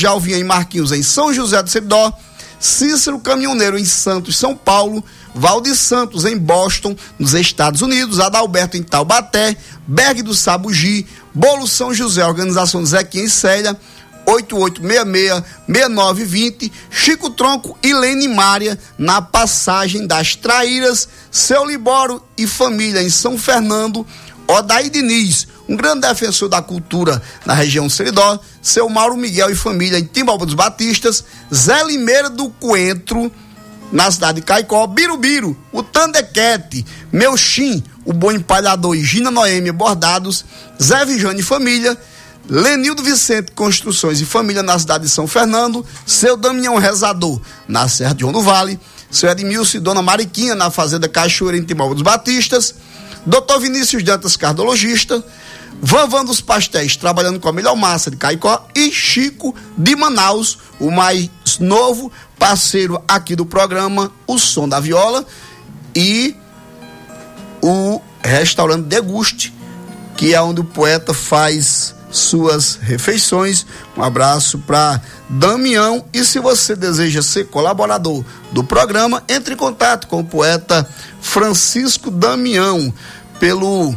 Jalvinha e Marquinhos em São José do Seridó, Cícero Caminhoneiro em Santos, São Paulo, Valdir Santos em Boston, nos Estados Unidos, Adalberto em Taubaté, Berg do Sabugi, Bolo São José, Organização Zequinha em Célia, 8866-6920, Chico Tronco e Lene Mária, na Passagem das Traíras, Seu Libório e família em São Fernando, Odaí Diniz, um grande defensor da cultura na região do Seridó, Seu Mauro Miguel e família em Timbalba dos Batistas, Zé Limeira do Coentro, na cidade de Caicó, Birubiru, o Tandequete, Meu Xim, o Bom Empalhador e Gina Noêmia Bordados, Zé Vijane e família, Lenildo Vicente Construções e família na cidade de São Fernando, Seu Damião Rezador na Serra de João do Vale, Seu Edmilson e Dona Mariquinha na Fazenda Cachoeira em Timbalba dos Batistas, Dr. Vinícius Dantas Cardiologista, Vanvan dos Pastéis trabalhando com a melhor massa de Caicó e Chico de Manaus, o mais novo parceiro aqui do programa O Som da Viola, e o restaurante Deguste, que é onde o poeta faz suas refeições. Um abraço para Damião, e se você deseja ser colaborador do programa, entre em contato com o poeta Francisco Damião pelo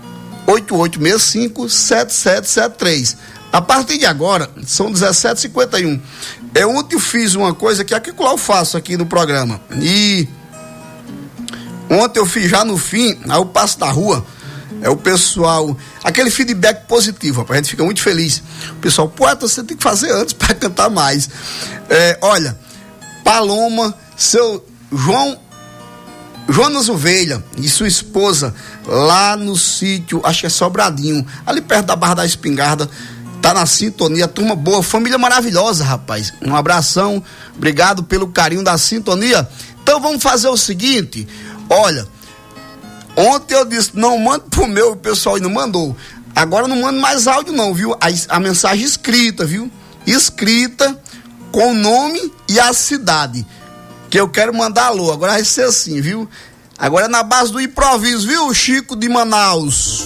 8865-7773. A partir de agora, são 17h51. Ontem eu fiz uma coisa que aqui eu faço aqui no programa, e ontem eu fiz já no fim, aí eu passo da rua, o pessoal, aquele feedback positivo, rapaz, a gente fica muito feliz. O pessoal, poeta, você tem que fazer antes para cantar mais. Olha, Paloma, seu Jonas Ovelha e sua esposa lá no sítio, acho que é Sobradinho, ali perto da Barra da Espingarda, tá na sintonia, turma boa, família maravilhosa, rapaz. Um abração, obrigado pelo carinho da sintonia. Então vamos fazer o seguinte, olha, ontem eu disse, não mande pro meu, o pessoal não mandou. Agora não manda mais áudio não, viu? A mensagem escrita, viu? Escrita com o nome e a cidade, que eu quero mandar alô. Agora vai ser assim, viu? Agora é na base do improviso, viu, Chico de Manaus?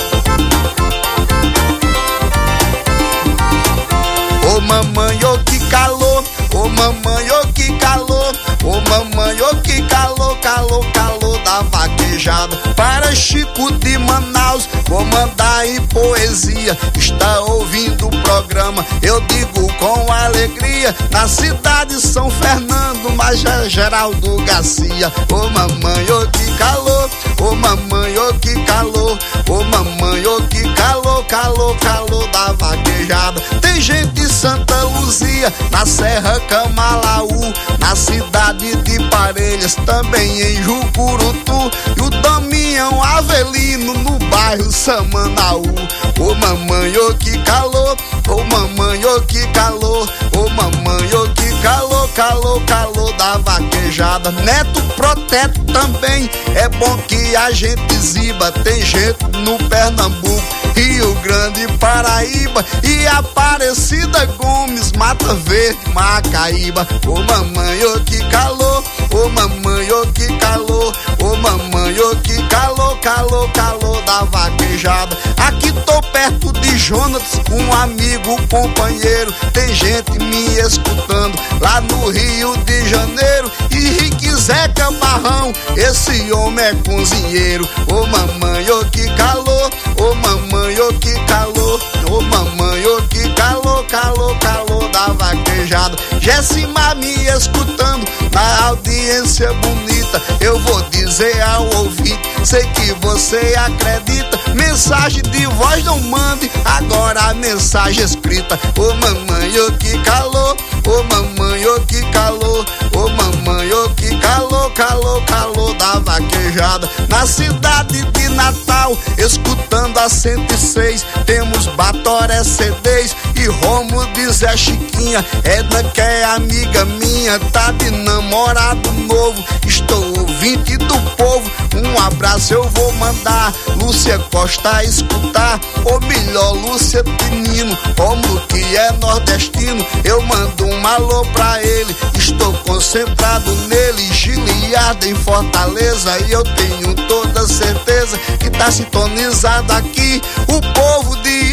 Ô mamãe, ô que calor, ô mamãe, ô que calor, ô mamãe, ô que calor, calor, calor da vaquejada. Para Chico de Manaus, vou mandar em poesia. Está ouvindo o programa, eu digo com alegria. Na cidade de São Fernando, mas é Geraldo Garcia. Ô mamãe, ô que calor, ô mamãe, ô que calor, ô mamãe, ô que calor, calor, calor da vaquejada. Tem gente em Santa Luzia, na Serra Camalaú, na cidade de Parelhas, também em Jucurutu, e o Damião Avelino no bairro Samanaú. Ô mamãe, ô que calor, ô mamãe, ô que calor, ô mamãe, ô que calor, calor, calor da vaquejada. Neto Proteto também, é bom que a gente exiba. Tem gente no Pernambuco, Rio Grande, Paraíba e Aparecida Gomes, Mata Verde, Macaíba. Ô mamãe, ô que calor, ô mamãe, ô que calor, ô mamãe, ô que calor, calor, calor da vaquejada. Aqui tô perto de Jonas, um amigo, companheiro. Tem gente me escutando lá no Rio de Janeiro. E Rique Zeca Barrão, esse homem é cozinheiro. Ô mamãe, ô que calor, ô mamãe, ô que calor, ô mamãe, ô que calor, calor, calor da vaquejada. Jéssima me escutando na audiência bonita. Eu vou dizer ao ouvinte, sei que você acredita. Mensagem de voz não mande, agora a mensagem escrita. Ô mamãe, ô que calor, ô mamãe, ô que calor, ô mamãe, ô que calor, calor, calor da vaquejada. Na cidade de Natal, escutando a 106, temos Batoré CDs e Romo de Zé Chiquinha. Edna, que é amiga minha, tá de namorado novo. Estou ouvinte do povo, um abraço eu vou mandar. Lúcia Costa a escutar, ou melhor, Lúcia Pinino, Romulo que é nordestino. Eu mando um alô pra ele, estou concentrado nele. Giliardo em Fortaleza, e eu tenho toda certeza que tá sintonizado aqui. O povo de Ipueiras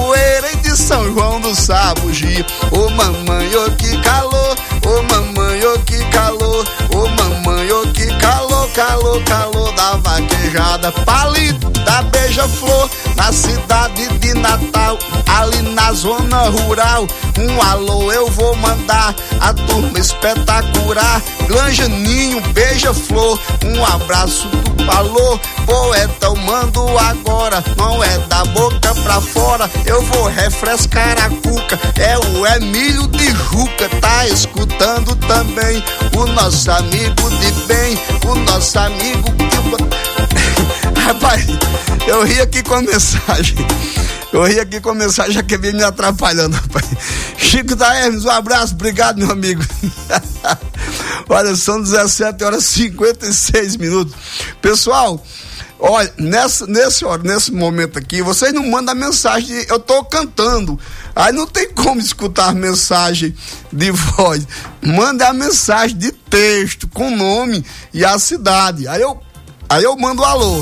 cachoeira e de São João do Sabugi. Ô mamãe, ô que calor, ô mamãe, ô que calor, ô mamãe, ô que calor, calor, calor da vaquejada. Palito da Beija-Flor, na cidade de Natal, ali na zona rural. Um alô eu vou mandar, a turma espetacular. Glanjaninho, Beija-Flor, um abraço do alô. Poeta eu mando agora, não é da boca pra fora. Eu vou refrescar a cuca, é o Emílio de Juca. Tá escutando também o nosso amigo de bem, o nosso amigo que... Rapaz, eu ri aqui com a mensagem. Que vem me atrapalhando, rapaz. Chico da Hermes, um abraço, obrigado, meu amigo. Olha, são 17h56. Pessoal, olha, nesse momento aqui, vocês não mandam mensagem, eu tô cantando. Aí não tem como escutar mensagem de voz. Manda a mensagem de texto, com nome e a cidade. Aí eu mando alô.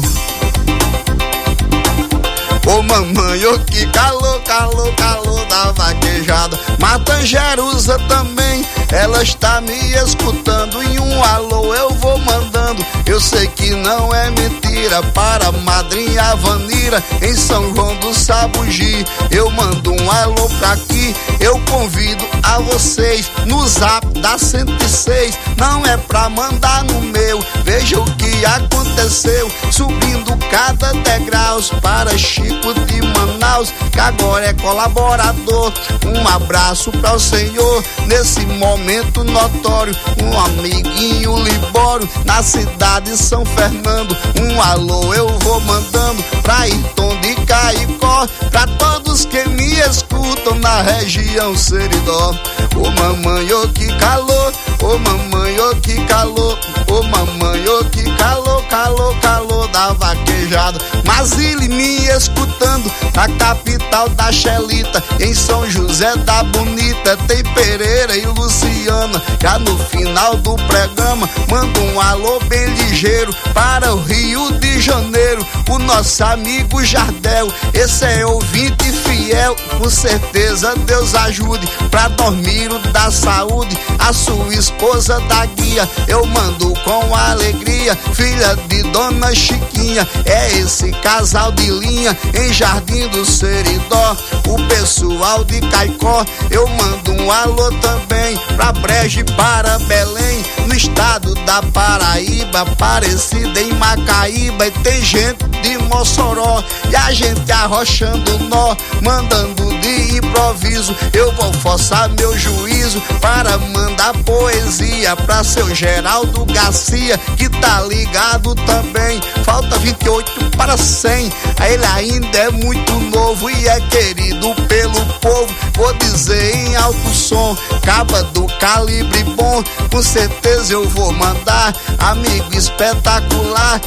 Ô mamãe, ô que calor, calor, calor da vaquejada. Matangerusa também, ela está me escutando. Em um alô eu vou mandando. Eu sei que não é mentira, para madrinha Vanira, em São João do Sabugi. Eu mando um alô pra aqui, eu convido a vocês no zap da 106. Não é pra mandar no meu, veja o que aconteceu. Subindo cada degraus para Chico de Manaus, que agora é colaborador. Um abraço para o senhor nesse momento notório. Um amiguinho Libório na cidade de São Fernando. Um alô eu vou mandando pra Ayrton de Caicó, pra todos que me escutam na região Seridó. Ô mamãe, ô que calor, ô mamãe, ô que calor, ô mamãe, ô que calor, calor, calor da vaquejada. Mazile me escutando na capital da Xelita, em São José da Bonita tem Pereira e Luciana. Já no final do programa manda um alô bem ligeiro para o Rio de Janeiro, o nosso amigo Jardel. Esse é ouvinte fiel, com certeza Deus ajude pra dormir o da saúde, a sua esposa da guia. Eu mando com alegria, filha de Dona Chiquinha. É esse casal de linha em Jardim do Seridó. O pessoal de Caicó, eu mando um alô também pra Brejo e para Belém, no estado da Paraíba, Aparecida em Macaíba. E tem gente de Mossoró e a gente arrochando nó, mandando de improviso. Eu vou forçar meu juízo para mandar poesia pra seu Geraldo Garcia, que tá ligado também. Falta 28 para 100, ele ainda é muito novo e é querido pelo povo. Vou dizer em alto som, caba do calibre bom, com certeza eu vou mandar. Amigo espetacular,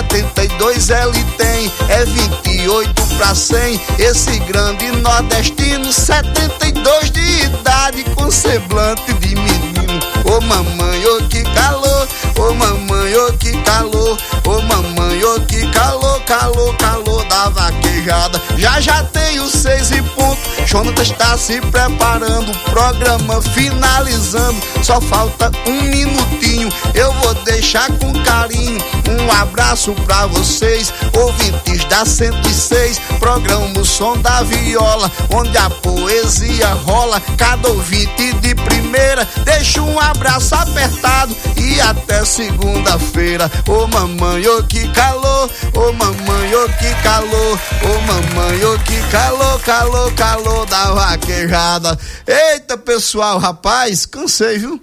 72 ele tem, é 28 para 100. Esse grande nordestino, 72 de idade, com semblante de menino. Ô mamãe, ô que calor, ô mamãe, ô que calor, ô mamãe, ô que calor, calor, calor da vaquejada. Já tem os 6 e ponto, Jonathan está se preparando, o programa finalizando, só falta um minutinho, eu vou deixar com carinho. Um abraço pra vocês, ouvintes da 106, programa O Som da Viola, onde a poesia rola, cada ouvinte de primeira. Deixa um abraço apertado e até segunda-feira. Ô mamãe, ô que calor, ô mamãe, ô que calor, ô mamãe, ô que calor, calor, calor da vaquejada. Eita, pessoal, rapaz, cansei, viu?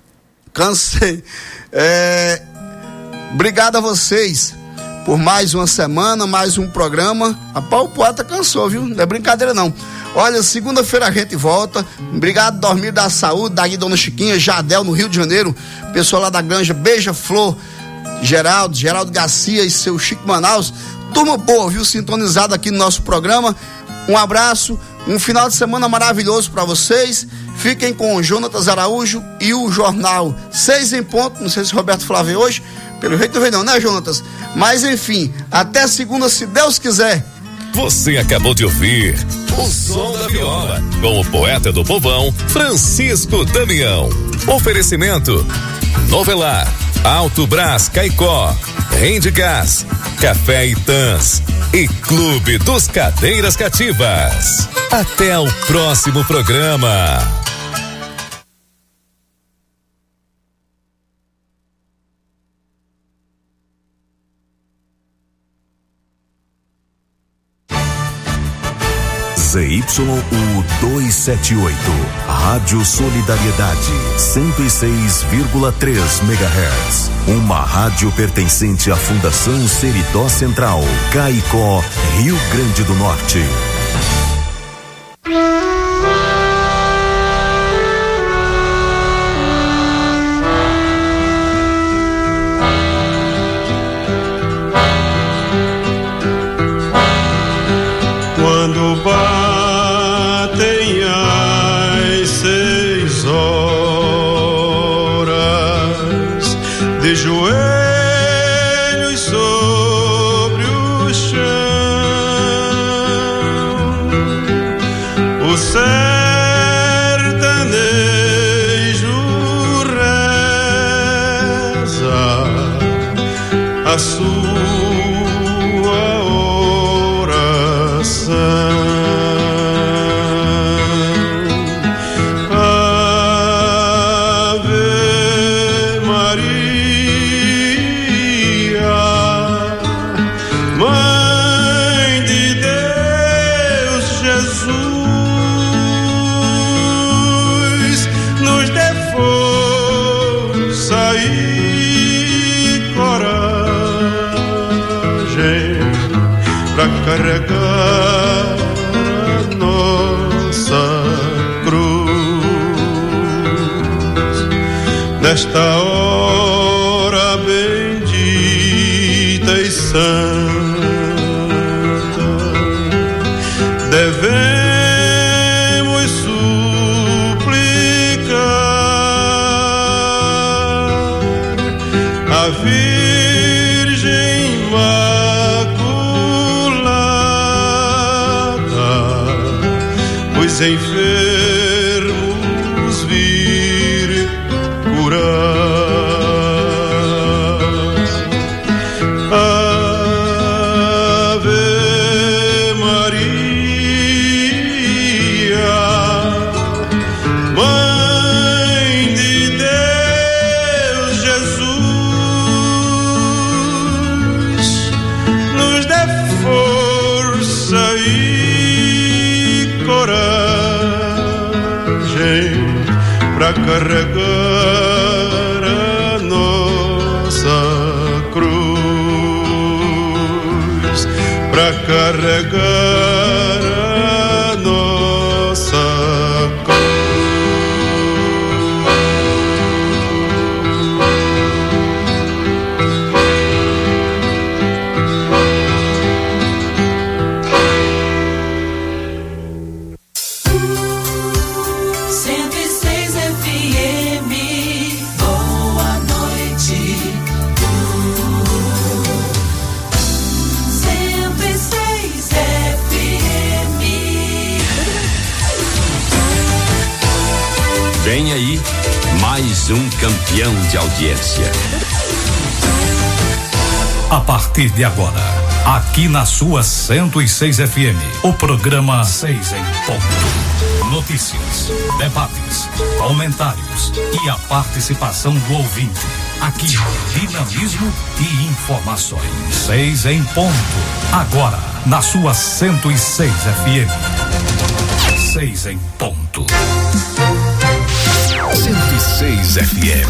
Cansei. Obrigado a vocês por mais uma semana, mais um programa. Rapaz, o poeta cansou, viu? Não é brincadeira não. Olha, segunda-feira a gente volta. Obrigado, Dormir da Saúde, daqui Dona Chiquinha, Jardel, no Rio de Janeiro. Pessoal lá da Granja Beija-Flor, Geraldo Garcia e seu Chico Manaus. Turma boa, viu? Sintonizado aqui no nosso programa. Um abraço, um final de semana maravilhoso para vocês. Fiquem com o Jonatas Araújo e o Jornal 6 em ponto. Não sei se o Roberto Flávio hoje, pelo jeito não veio não, né, Jonatas? Mas enfim, até segunda, se Deus quiser. Você acabou de ouvir O Som da Viola, com o poeta do povão, Francisco Damião. Oferecimento: Novelar, Alto Brás Caicó, Rende Gás, Café Itãs e Clube dos Cadeiras Cativas. Até o próximo programa. ZYU 278, Rádio Solidariedade, 106,3 MHz. Uma rádio pertencente à Fundação Seridó Central, Caicó, Rio Grande do Norte. Quando batem as 6 horas, de joelhos sobre o chão, o sertanejo reza a sua carregar a nossa cruz nesta hora bendita e santa. Devemos suplicar a Virgem os enfermos vir curar. Ave Maria, Mãe de Deus Jesus, nos dê força e coragem pra carregar a nossa cruz, pra carregar a nossa cruz. Vem aí mais um campeão de audiência. A partir de agora, aqui na sua 106 FM, o programa 6 em ponto. Notícias, debates, comentários e a participação do ouvinte. Aqui, dinamismo e informações. 6 em ponto. Agora, na sua 106 FM. 6 em ponto. 106 FM.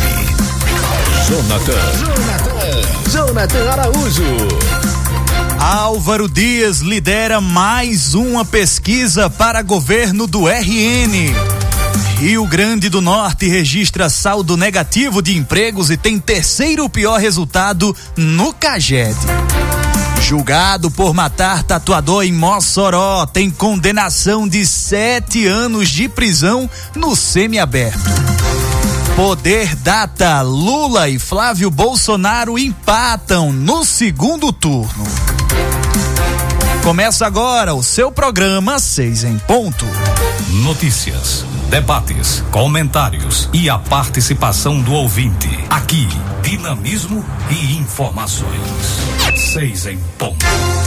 Jonathan Araújo. Álvaro Dias lidera mais uma pesquisa para governo do RN. Rio Grande do Norte registra saldo negativo de empregos e tem terceiro pior resultado no CAGED. Julgado por matar tatuador em Mossoró, tem condenação de 7 anos de prisão no semiaberto. Poder data: Lula e Flávio Bolsonaro empatam no segundo turno. Começa agora o seu programa 6 em Ponto. Notícias, debates, comentários e a participação do ouvinte. Aqui, dinamismo e informações. 6 em Ponto.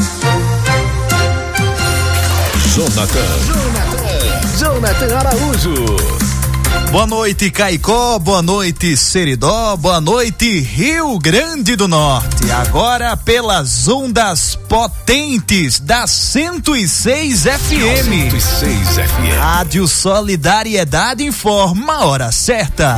Jonathan Araújo. Boa noite, Caicó, boa noite, Seridó, boa noite, Rio Grande do Norte. Agora pelas ondas potentes da 106 FM. 106 FM. Rádio Solidariedade informa a hora certa.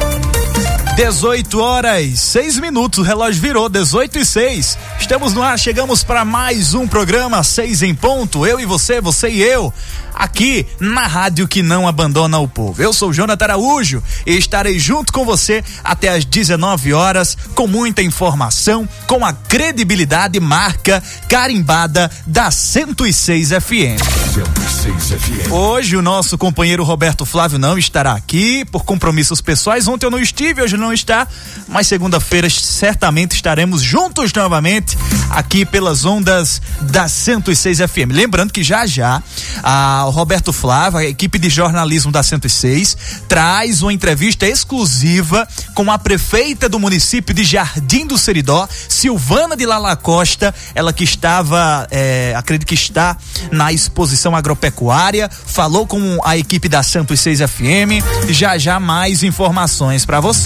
18h06, o relógio virou 18h06. Estamos no ar, chegamos para mais um programa 6 em Ponto. Eu e você e eu, aqui na rádio que não abandona o povo. Eu sou o Jonathan Araújo e estarei junto com você até às 19 horas com muita informação, com a credibilidade marca carimbada da 106 FM. 106 FM. Hoje o nosso companheiro Roberto Flávio não estará aqui por compromissos pessoais. Ontem eu não estive, hoje não está, mas segunda-feira certamente estaremos juntos novamente aqui pelas ondas da 106 FM. Lembrando que já o Roberto Flávio, a equipe de jornalismo da 106, traz uma entrevista exclusiva com a prefeita do município de Jardim do Seridó, Silvana de Lala Costa, ela que estava, acredito que está na exposição agropecuária, falou com a equipe da 106 FM, já mais informações para você.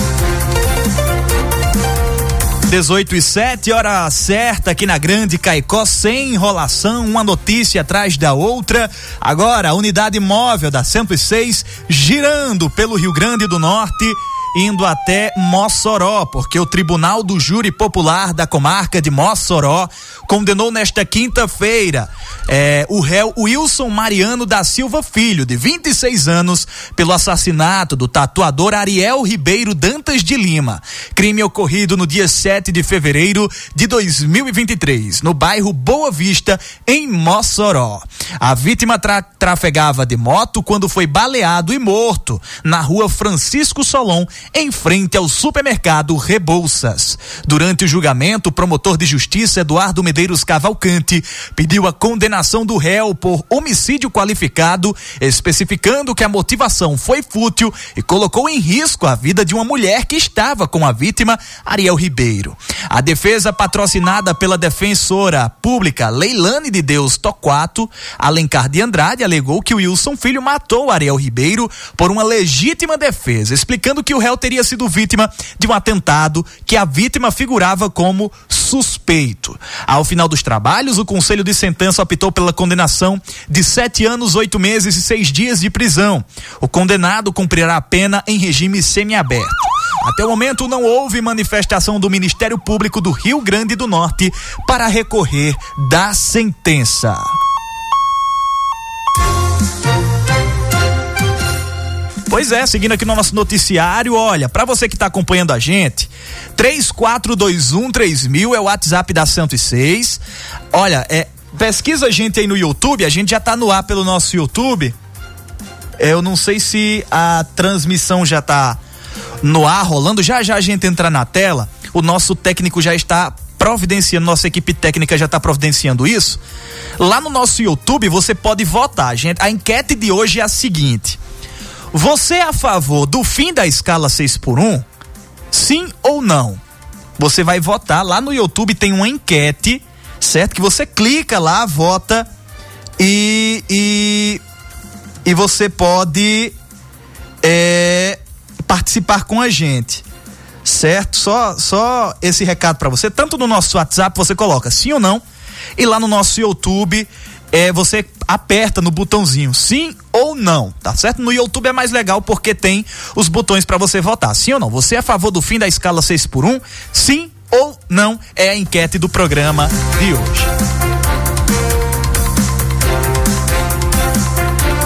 18h07, hora certa aqui na Grande Caicó, sem enrolação, uma notícia atrás da outra. Agora, a unidade móvel da 106 girando pelo Rio Grande do Norte, indo até Mossoró, porque o Tribunal do Júri Popular da comarca de Mossoró condenou nesta quinta-feira o réu Wilson Mariano da Silva Filho, de 26 anos, pelo assassinato do tatuador Ariel Ribeiro Dantas de Lima. Crime ocorrido no dia 7 de fevereiro de 2023, no bairro Boa Vista, em Mossoró. A vítima trafegava de moto quando foi baleado e morto na rua Francisco Solon, em frente ao supermercado Rebouças. Durante o julgamento, o promotor de justiça Eduardo Medeiros Cavalcante pediu a condenação do réu por homicídio qualificado, especificando que a motivação foi fútil e colocou em risco a vida de uma mulher que estava com a vítima, Ariel Ribeiro. A defesa, patrocinada pela defensora pública Leilane de Deus Torquato Alencar de Andrade, alegou que o Wilson Filho matou Ariel Ribeiro por uma legítima defesa, explicando que o réu teria sido vítima de um atentado que a vítima figurava como suspeito. Ao final dos trabalhos, o Conselho de Sentença optou pela condenação de 7 anos, 8 meses e 6 dias de prisão. O condenado cumprirá a pena em regime semiaberto. Até o momento não houve manifestação do Ministério Público do Rio Grande do Norte para recorrer da sentença. Pois é, seguindo aqui no nosso noticiário, olha, pra você que tá acompanhando a gente, 34213000 é o WhatsApp da 106. Olha, pesquisa a gente aí no YouTube, a gente já tá no ar pelo nosso YouTube. Eu não sei se a transmissão já tá no ar, rolando, já a gente entra na tela, o nosso técnico já está providenciando, nossa equipe técnica já está providenciando isso. Lá no nosso YouTube você pode votar, gente. A enquete de hoje é a seguinte: você é a favor do fim da escala 6x1? Sim ou não? Você vai votar, lá no YouTube tem uma enquete, certo? Que você clica lá, vota e você pode participar com a gente, certo? Só esse recado para você. Tanto no nosso WhatsApp você coloca sim ou não, e lá no nosso YouTube você aperta no botãozinho sim ou não, tá certo? No YouTube é mais legal porque tem os botões para você votar, sim ou não. Você é a favor do fim da escala 6x1? Sim ou não? É a enquete do programa de hoje.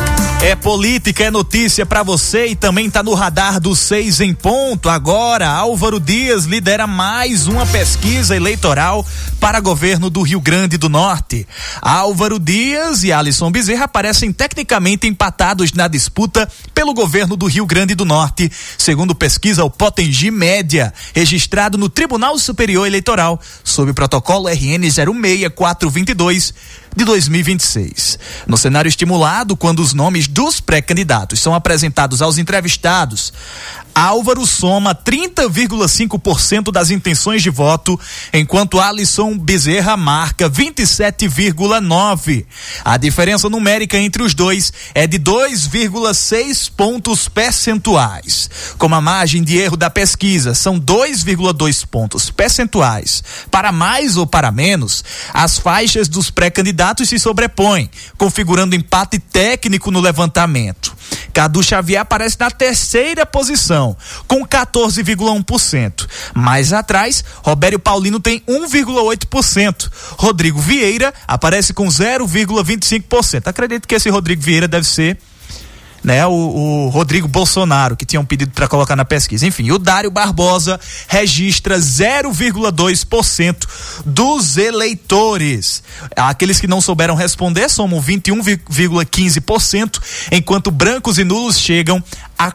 É política, é notícia pra você e também tá no radar do 6 em ponto. Agora, Álvaro Dias lidera mais uma pesquisa eleitoral para governo do Rio Grande do Norte. Álvaro Dias e Alisson Bezerra aparecem tecnicamente empatados na disputa pelo governo do Rio Grande do Norte, segundo pesquisa o Potengi Média, registrado no Tribunal Superior Eleitoral, sob o protocolo RN 06422 de 2026. No cenário estimulado, quando os nomes dos pré-candidatos são apresentados aos entrevistados, Álvaro soma 30,5% das intenções de voto, enquanto Alisson Bezerra marca 27,9%. A diferença numérica entre os dois é de 2,6 pontos percentuais. Como a margem de erro da pesquisa são 2,2 pontos percentuais para mais ou para menos, as faixas dos pré-candidatos se sobrepõem, configurando empate técnico no levantamento. Cadu Xavier aparece na terceira posição, com 14,1%. Mais atrás, Robério Paulino tem 1,8%. Rodrigo Vieira aparece com 0,25%. Acredito que esse Rodrigo Vieira deve ser, né, o Rodrigo Bolsonaro, que tinham pedido para colocar na pesquisa. Enfim, o Dário Barbosa registra 0,2% dos eleitores. Aqueles que não souberam responder somam 21,15%, enquanto brancos e nulos chegam a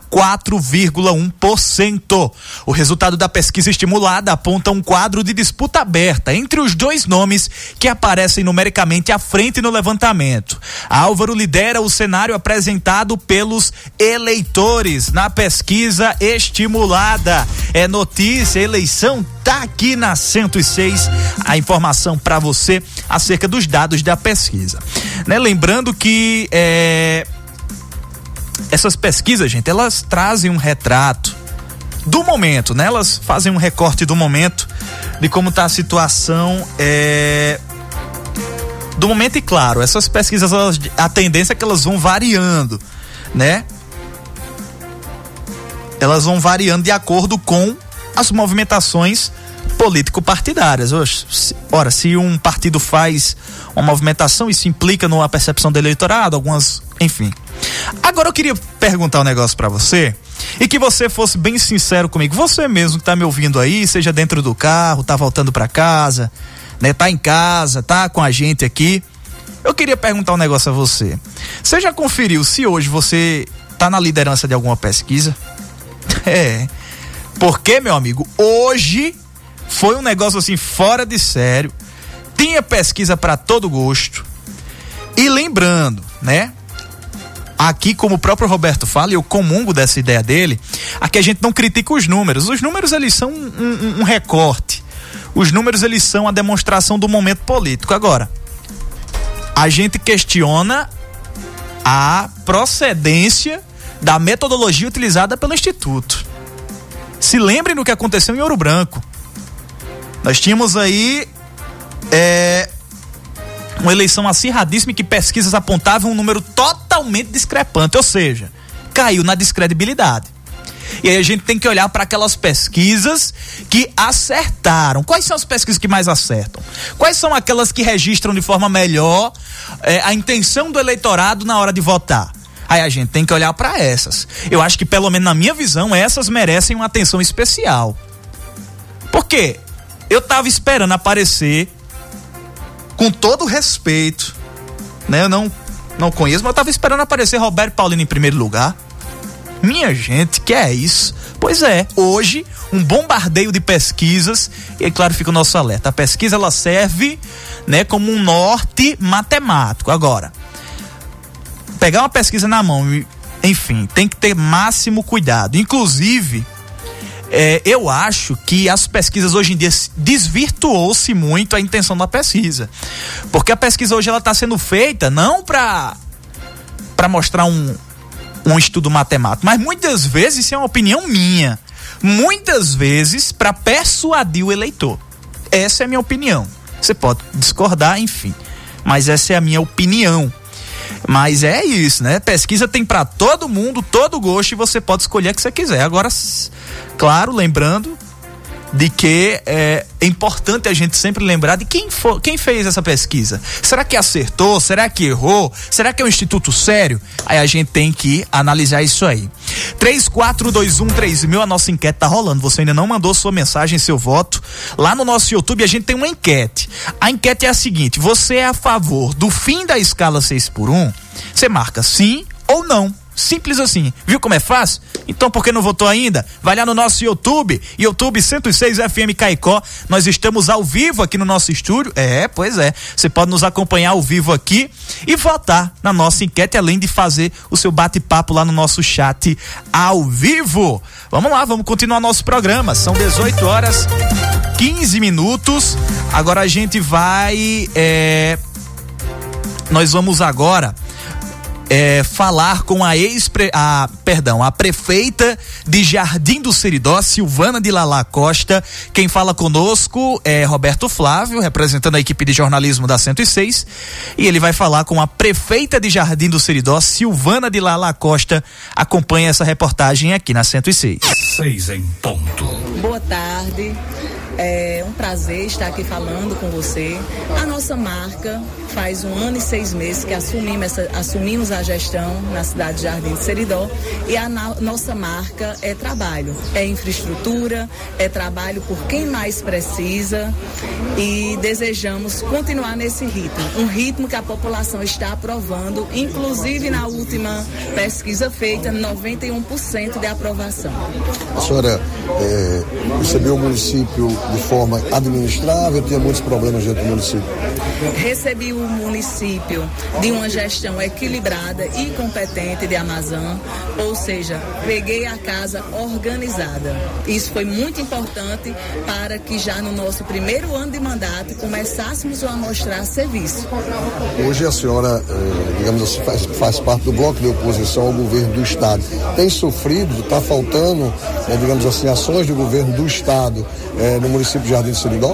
4,1%. O resultado da pesquisa estimulada aponta um quadro de disputa aberta entre os dois nomes que aparecem numericamente à frente no levantamento. Álvaro lidera o cenário apresentado pelos eleitores na pesquisa estimulada. É notícia, eleição tá aqui na 106, a informação para você acerca dos dados da pesquisa, né? Lembrando que essas pesquisas, gente, elas trazem um retrato do momento, né? Elas fazem um recorte do momento, de como tá a situação do momento. E claro, essas pesquisas, a tendência é que elas vão variando, né? Elas vão variando de acordo com as movimentações político-partidárias. Ora, se um partido faz uma movimentação, isso implica numa percepção do eleitorado, algumas, enfim. Agora eu queria perguntar um negócio pra você e que você fosse bem sincero comigo. Você mesmo que tá me ouvindo aí, seja dentro do carro, tá voltando pra casa, né? Tá em casa, tá com a gente aqui. Eu queria perguntar um negócio a você. Você já conferiu se hoje você tá na liderança de alguma pesquisa? Porque, meu amigo, hoje foi um negócio assim fora de sério. Tinha pesquisa para todo gosto. E lembrando, né? Aqui, como o próprio Roberto fala, e eu comungo dessa ideia dele, aqui a gente não critica os números. Os números, eles são um recorte. Os números, eles são a demonstração do momento político. Agora, a gente questiona a procedência da metodologia utilizada pelo Instituto. Se lembrem do que aconteceu em Ouro Branco. Nós tínhamos aí uma eleição acirradíssima, que pesquisas apontavam um número totalmente discrepante, ou seja, caiu na descredibilidade. E aí a gente tem que olhar para aquelas pesquisas que acertaram. Quais são as pesquisas que mais acertam? Quais são aquelas que registram de forma melhor a intenção do eleitorado na hora de votar? Aí a gente tem que olhar para essas. Eu acho que, pelo menos na minha visão, essas merecem uma atenção especial. Por quê? Eu tava esperando aparecer, com todo respeito, né? Eu não conheço, mas eu tava esperando aparecer Roberto Paulino em primeiro lugar. Minha gente, que é isso? Pois é, hoje, um bombardeio de pesquisas, e aí, claro, fica o nosso alerta. A pesquisa, ela serve, né, como um norte matemático. Agora, pegar uma pesquisa na mão, enfim, tem que ter máximo cuidado. Inclusive, eu acho que as pesquisas hoje em dia desvirtuou-se muito a intenção da pesquisa, porque a pesquisa hoje ela está sendo feita não para mostrar um estudo matemático, mas muitas vezes, isso é uma opinião minha, muitas vezes para persuadir o eleitor. Essa é a minha opinião. Você pode discordar, enfim, mas essa é a minha opinião. Mas é isso, né? Pesquisa tem para todo mundo, todo gosto, e você pode escolher o que você quiser. Agora, claro, lembrando de que é importante a gente sempre lembrar de quem fez essa pesquisa. Será que acertou? Será que errou? Será que é um instituto sério? Aí a gente tem que analisar isso aí. 34213000, a nossa enquete tá rolando. Você ainda não mandou sua mensagem, seu voto. Lá no nosso YouTube a gente tem uma enquete. A enquete é a seguinte: você é a favor do fim da escala 6x1? Você marca sim ou não. Simples assim. Viu como é fácil? Então por que não votou ainda? Vai lá no nosso YouTube 106 FM Caicó. Nós estamos ao vivo aqui no nosso estúdio. Pois é. Você pode nos acompanhar ao vivo aqui e votar na nossa enquete, além de fazer o seu bate-papo lá no nosso chat ao vivo. Vamos lá, vamos continuar nosso programa. São 18h15. Agora a gente vai... Nós vamos agora... falar com a prefeita de Jardim do Seridó, Silvana de Lala Costa. Quem fala conosco é Roberto Flávio, representando a equipe de jornalismo da 106, e ele vai falar com a prefeita de Jardim do Seridó, Silvana de Lala Costa. Acompanha essa reportagem aqui na 106. 6 em ponto. Boa tarde. É um prazer estar aqui falando com você. A nossa marca faz 1 ano e 6 meses que assumimos a gestão na cidade de Jardim do Seridó, e a nossa marca é trabalho, é infraestrutura, é trabalho por quem mais precisa, e desejamos continuar nesse ritmo, um ritmo que a população está aprovando, inclusive na última pesquisa feita, 91% de aprovação. A senhora recebeu o município de forma administrável, tinha muitos problemas dentro do município? Recebi o município de uma gestão equilibrada e competente de Amazã, ou seja, peguei a casa organizada. Isso foi muito importante para que já no nosso primeiro ano de mandato começássemos a mostrar serviço. Hoje a senhora, digamos assim, faz parte do bloco de oposição ao governo do estado. Tem sofrido, está faltando, digamos assim, ações do governo do estado no município de Jardim do Seridó?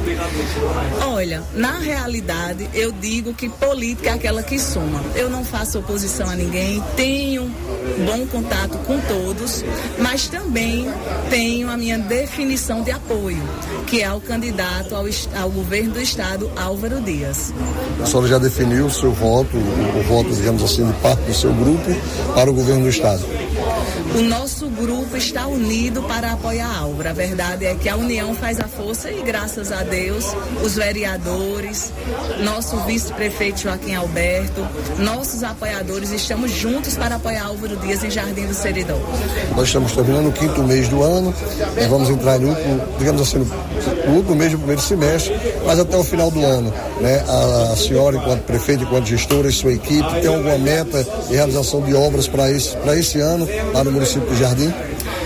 Olha, na realidade, eu digo que política é aquela que soma. Eu não faço oposição a ninguém, tenho bom contato com todos, mas também tenho a minha definição de apoio, que é o candidato ao governo do estado, Álvaro Dias. A senhora já definiu o seu voto, o voto, digamos assim, de parte do seu grupo para o governo do estado? O nosso grupo está unido para apoiar Álvaro. A verdade é que a união faz a força e, graças a Deus, os vereadores, nosso vice-prefeito Joaquim Alberto, nossos apoiadores, estamos juntos para apoiar Álvaro Dias em Jardim do Seridó. Nós estamos terminando o 5º mês do ano, nós vamos entrar no último, digamos assim, no último mês do primeiro semestre, mas até o final do ano, né? A senhora, enquanto prefeita, enquanto gestora e sua equipe, tem alguma meta de realização de obras para esse ano lá no município de Jardim?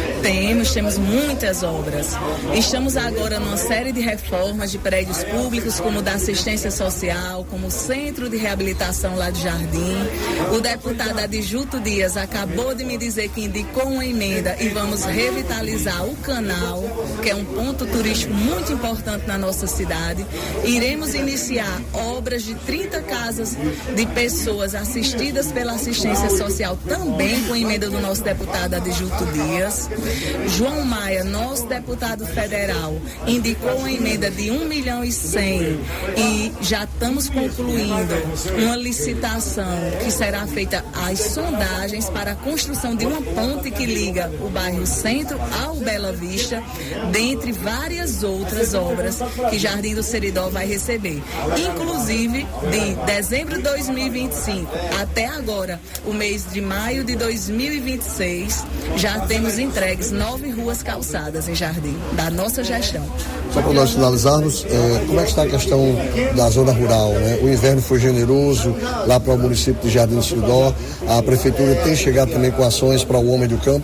Temos muitas obras. Estamos agora numa série de reformas de prédios públicos, como o da assistência social, como o centro de reabilitação lá de Jardim. O deputado Adjuto Dias acabou de me dizer que indicou uma emenda e vamos revitalizar o canal, que é um ponto turístico muito importante na nossa cidade. Iremos iniciar obras de 30 casas de pessoas assistidas pela assistência social, também com emenda do nosso deputado Adjuto Dias. João Maia, nosso deputado federal, indicou uma emenda de 1.100.000 e já estamos concluindo uma licitação que será feita as sondagens para a construção de uma ponte que liga o bairro Centro ao Bela Vista, dentre várias outras obras que Jardim do Seridó vai receber. Inclusive, de dezembro de 2025 até agora, o mês de maio de 2026, já temos entregues 9 ruas calçadas em Jardim, da nossa gestão. Só para nós finalizarmos, como é que está a questão da zona rural, né? O inverno foi generoso lá para o município de Jardim do Seridó. A prefeitura tem chegado também com ações para o homem do campo?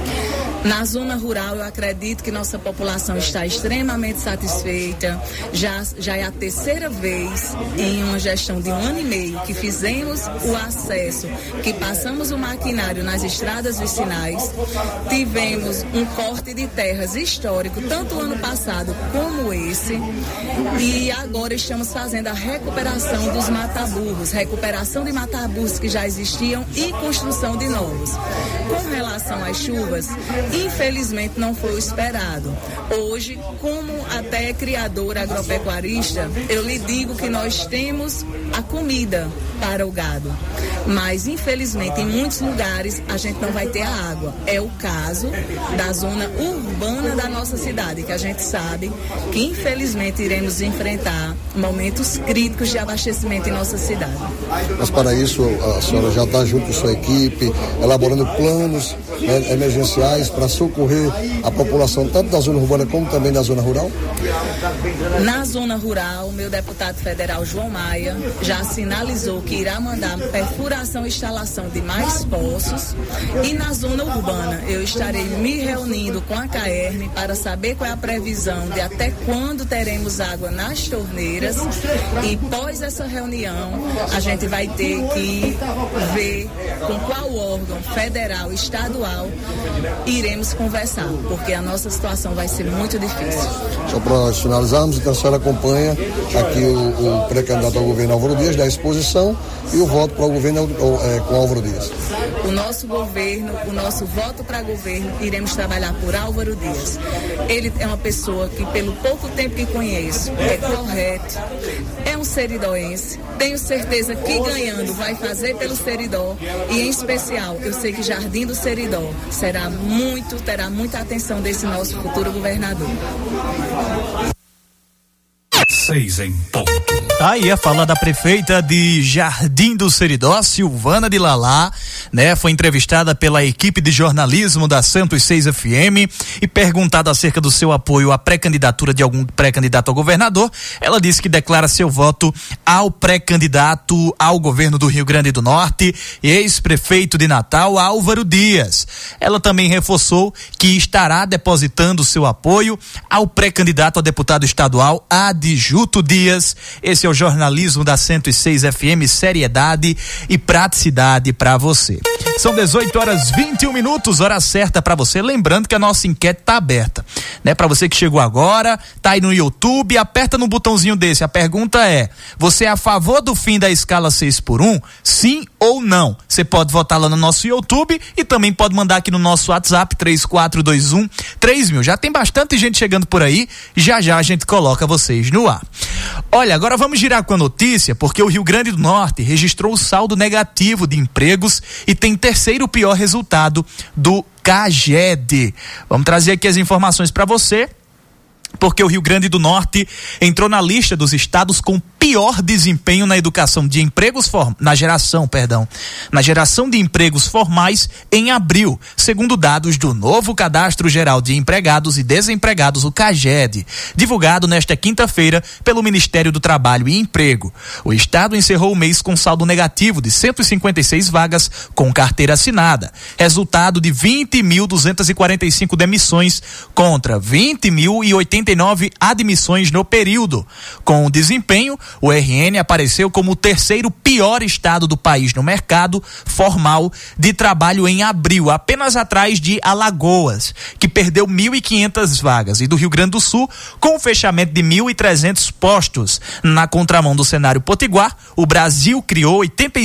Na zona rural, eu acredito que nossa população está extremamente satisfeita. Já é a terceira vez em uma gestão de 1 ano e meio que fizemos o acesso, que passamos o maquinário nas estradas vicinais. Tivemos um corte de terras histórico, tanto o ano passado como esse. E agora estamos fazendo a recuperação dos mataburros, recuperação de mataburros que já existiam e construção de novos. Com relação às chuvas, infelizmente não foi o esperado. Hoje, como até criadora agropecuarista, eu lhe digo que nós temos a comida para o gado, mas infelizmente em muitos lugares a gente não vai ter a água. É o caso da zona urbana da nossa cidade, que a gente sabe que infelizmente iremos enfrentar momentos críticos de abastecimento em nossa cidade. Mas para isso a senhora já está junto com sua equipe, elaborando planos emergenciais para socorrer a população tanto da zona urbana como também da zona rural? Na zona rural, meu deputado federal João Maia já sinalizou que irá mandar perfuração e instalação de mais poços, e na zona urbana eu estarei me reunindo com a CAERN para saber qual é a previsão de até quando teremos água nas torneiras, e pós essa reunião a gente vai ter que ver com qual órgão federal, estadual iremos conversar, porque a nossa situação vai ser muito difícil. Só para finalizarmos, então a senhora acompanha aqui o pré-candidato ao governo Álvaro Dias da exposição e o voto para o governo com Álvaro Dias. O nosso governo, o nosso voto para governo, iremos trabalhar por Álvaro Dias. Ele é uma pessoa que, pelo pouco tempo que conheço, é correto, é um seridoense. Tenho certeza que ganhando vai fazer pelo Seridó, e em especial eu sei que Jardim do Seridó terá muita atenção desse nosso futuro governador. 6 em ponto. Aí a fala da prefeita de Jardim do Seridó, Silvana de Lalá, né? Foi entrevistada pela equipe de jornalismo da 106 FM e perguntada acerca do seu apoio à pré-candidatura de algum pré-candidato ao governador. Ela disse que declara seu voto ao pré-candidato ao governo do Rio Grande do Norte, ex-prefeito de Natal, Álvaro Dias. Ela também reforçou que estará depositando seu apoio ao pré-candidato a deputado estadual, Adjuto Dias. Esse é o jornalismo da 106 FM, seriedade e praticidade para você. São 18h21, hora certa para você. Lembrando que a nossa enquete tá aberta, né? Para você que chegou agora, tá aí no YouTube, aperta no botãozinho desse. A pergunta é: você é a favor do fim da escala 6x1? Sim ou não? Você pode votar lá no nosso YouTube e também pode mandar aqui no nosso WhatsApp 3421-3000. Já tem bastante gente chegando por aí, já a gente coloca vocês no ar. Olha, agora vamos girar com a notícia, porque o Rio Grande do Norte registrou saldo negativo de empregos e tem terceiro pior resultado do CAGED. Vamos trazer aqui as informações para você, porque o Rio Grande do Norte entrou na lista dos estados com pior desempenho na educação de empregos na geração de empregos formais em abril, segundo dados do novo Cadastro Geral de Empregados e Desempregados, o CAGED, divulgado nesta quinta-feira pelo Ministério do Trabalho e Emprego. O estado encerrou o mês com saldo negativo de 156 vagas com carteira assinada, resultado de 20.245 demissões contra 20.089 admissões no período. Com o desempenho, o RN apareceu como o terceiro pior estado do país no mercado formal de trabalho em abril, apenas atrás de Alagoas, que perdeu 1.500 vagas, e do Rio Grande do Sul, com o fechamento de 1.300 postos. Na contramão do cenário potiguar, o Brasil criou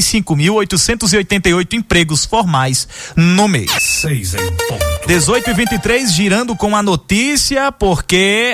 85.888 empregos formais no mês. 6 em ponto. 18h23, girando com a notícia, porque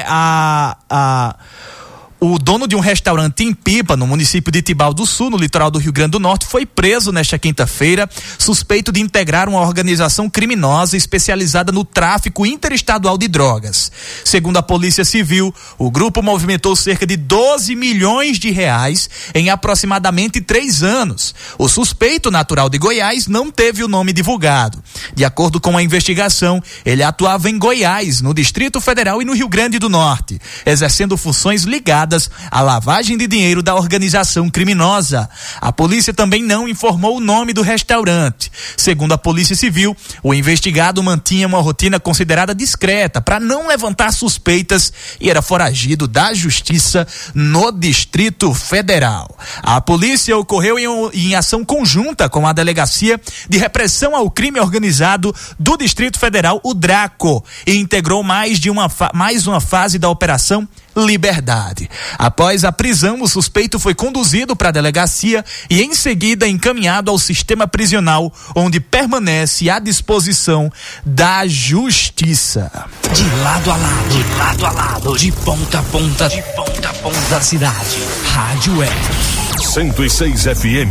o dono de um restaurante em Pipa, no município de Tibau do Sul, no litoral do Rio Grande do Norte, foi preso nesta quinta-feira, suspeito de integrar uma organização criminosa especializada no tráfico interestadual de drogas. Segundo a Polícia Civil, o grupo movimentou cerca de 12 milhões de reais em aproximadamente 3 anos. O suspeito, natural de Goiás, não teve o nome divulgado. De acordo com a investigação, ele atuava em Goiás, no Distrito Federal e no Rio Grande do Norte, exercendo funções ligadas à lavagem de dinheiro da organização criminosa. A polícia também não informou o nome do restaurante. Segundo a Polícia Civil, o investigado mantinha uma rotina considerada discreta para não levantar suspeitas e era foragido da Justiça no Distrito Federal. A polícia ocorreu em ação conjunta com a Delegacia de Repressão ao Crime Organizado do Distrito Federal, o DRACO, e integrou mais uma fase da operação liberdade. Após a prisão, o suspeito foi conduzido para a delegacia e em seguida encaminhado ao sistema prisional, onde permanece à disposição da justiça. De lado a lado, de ponta a ponta, da cidade. Rádio Web. 106 FM.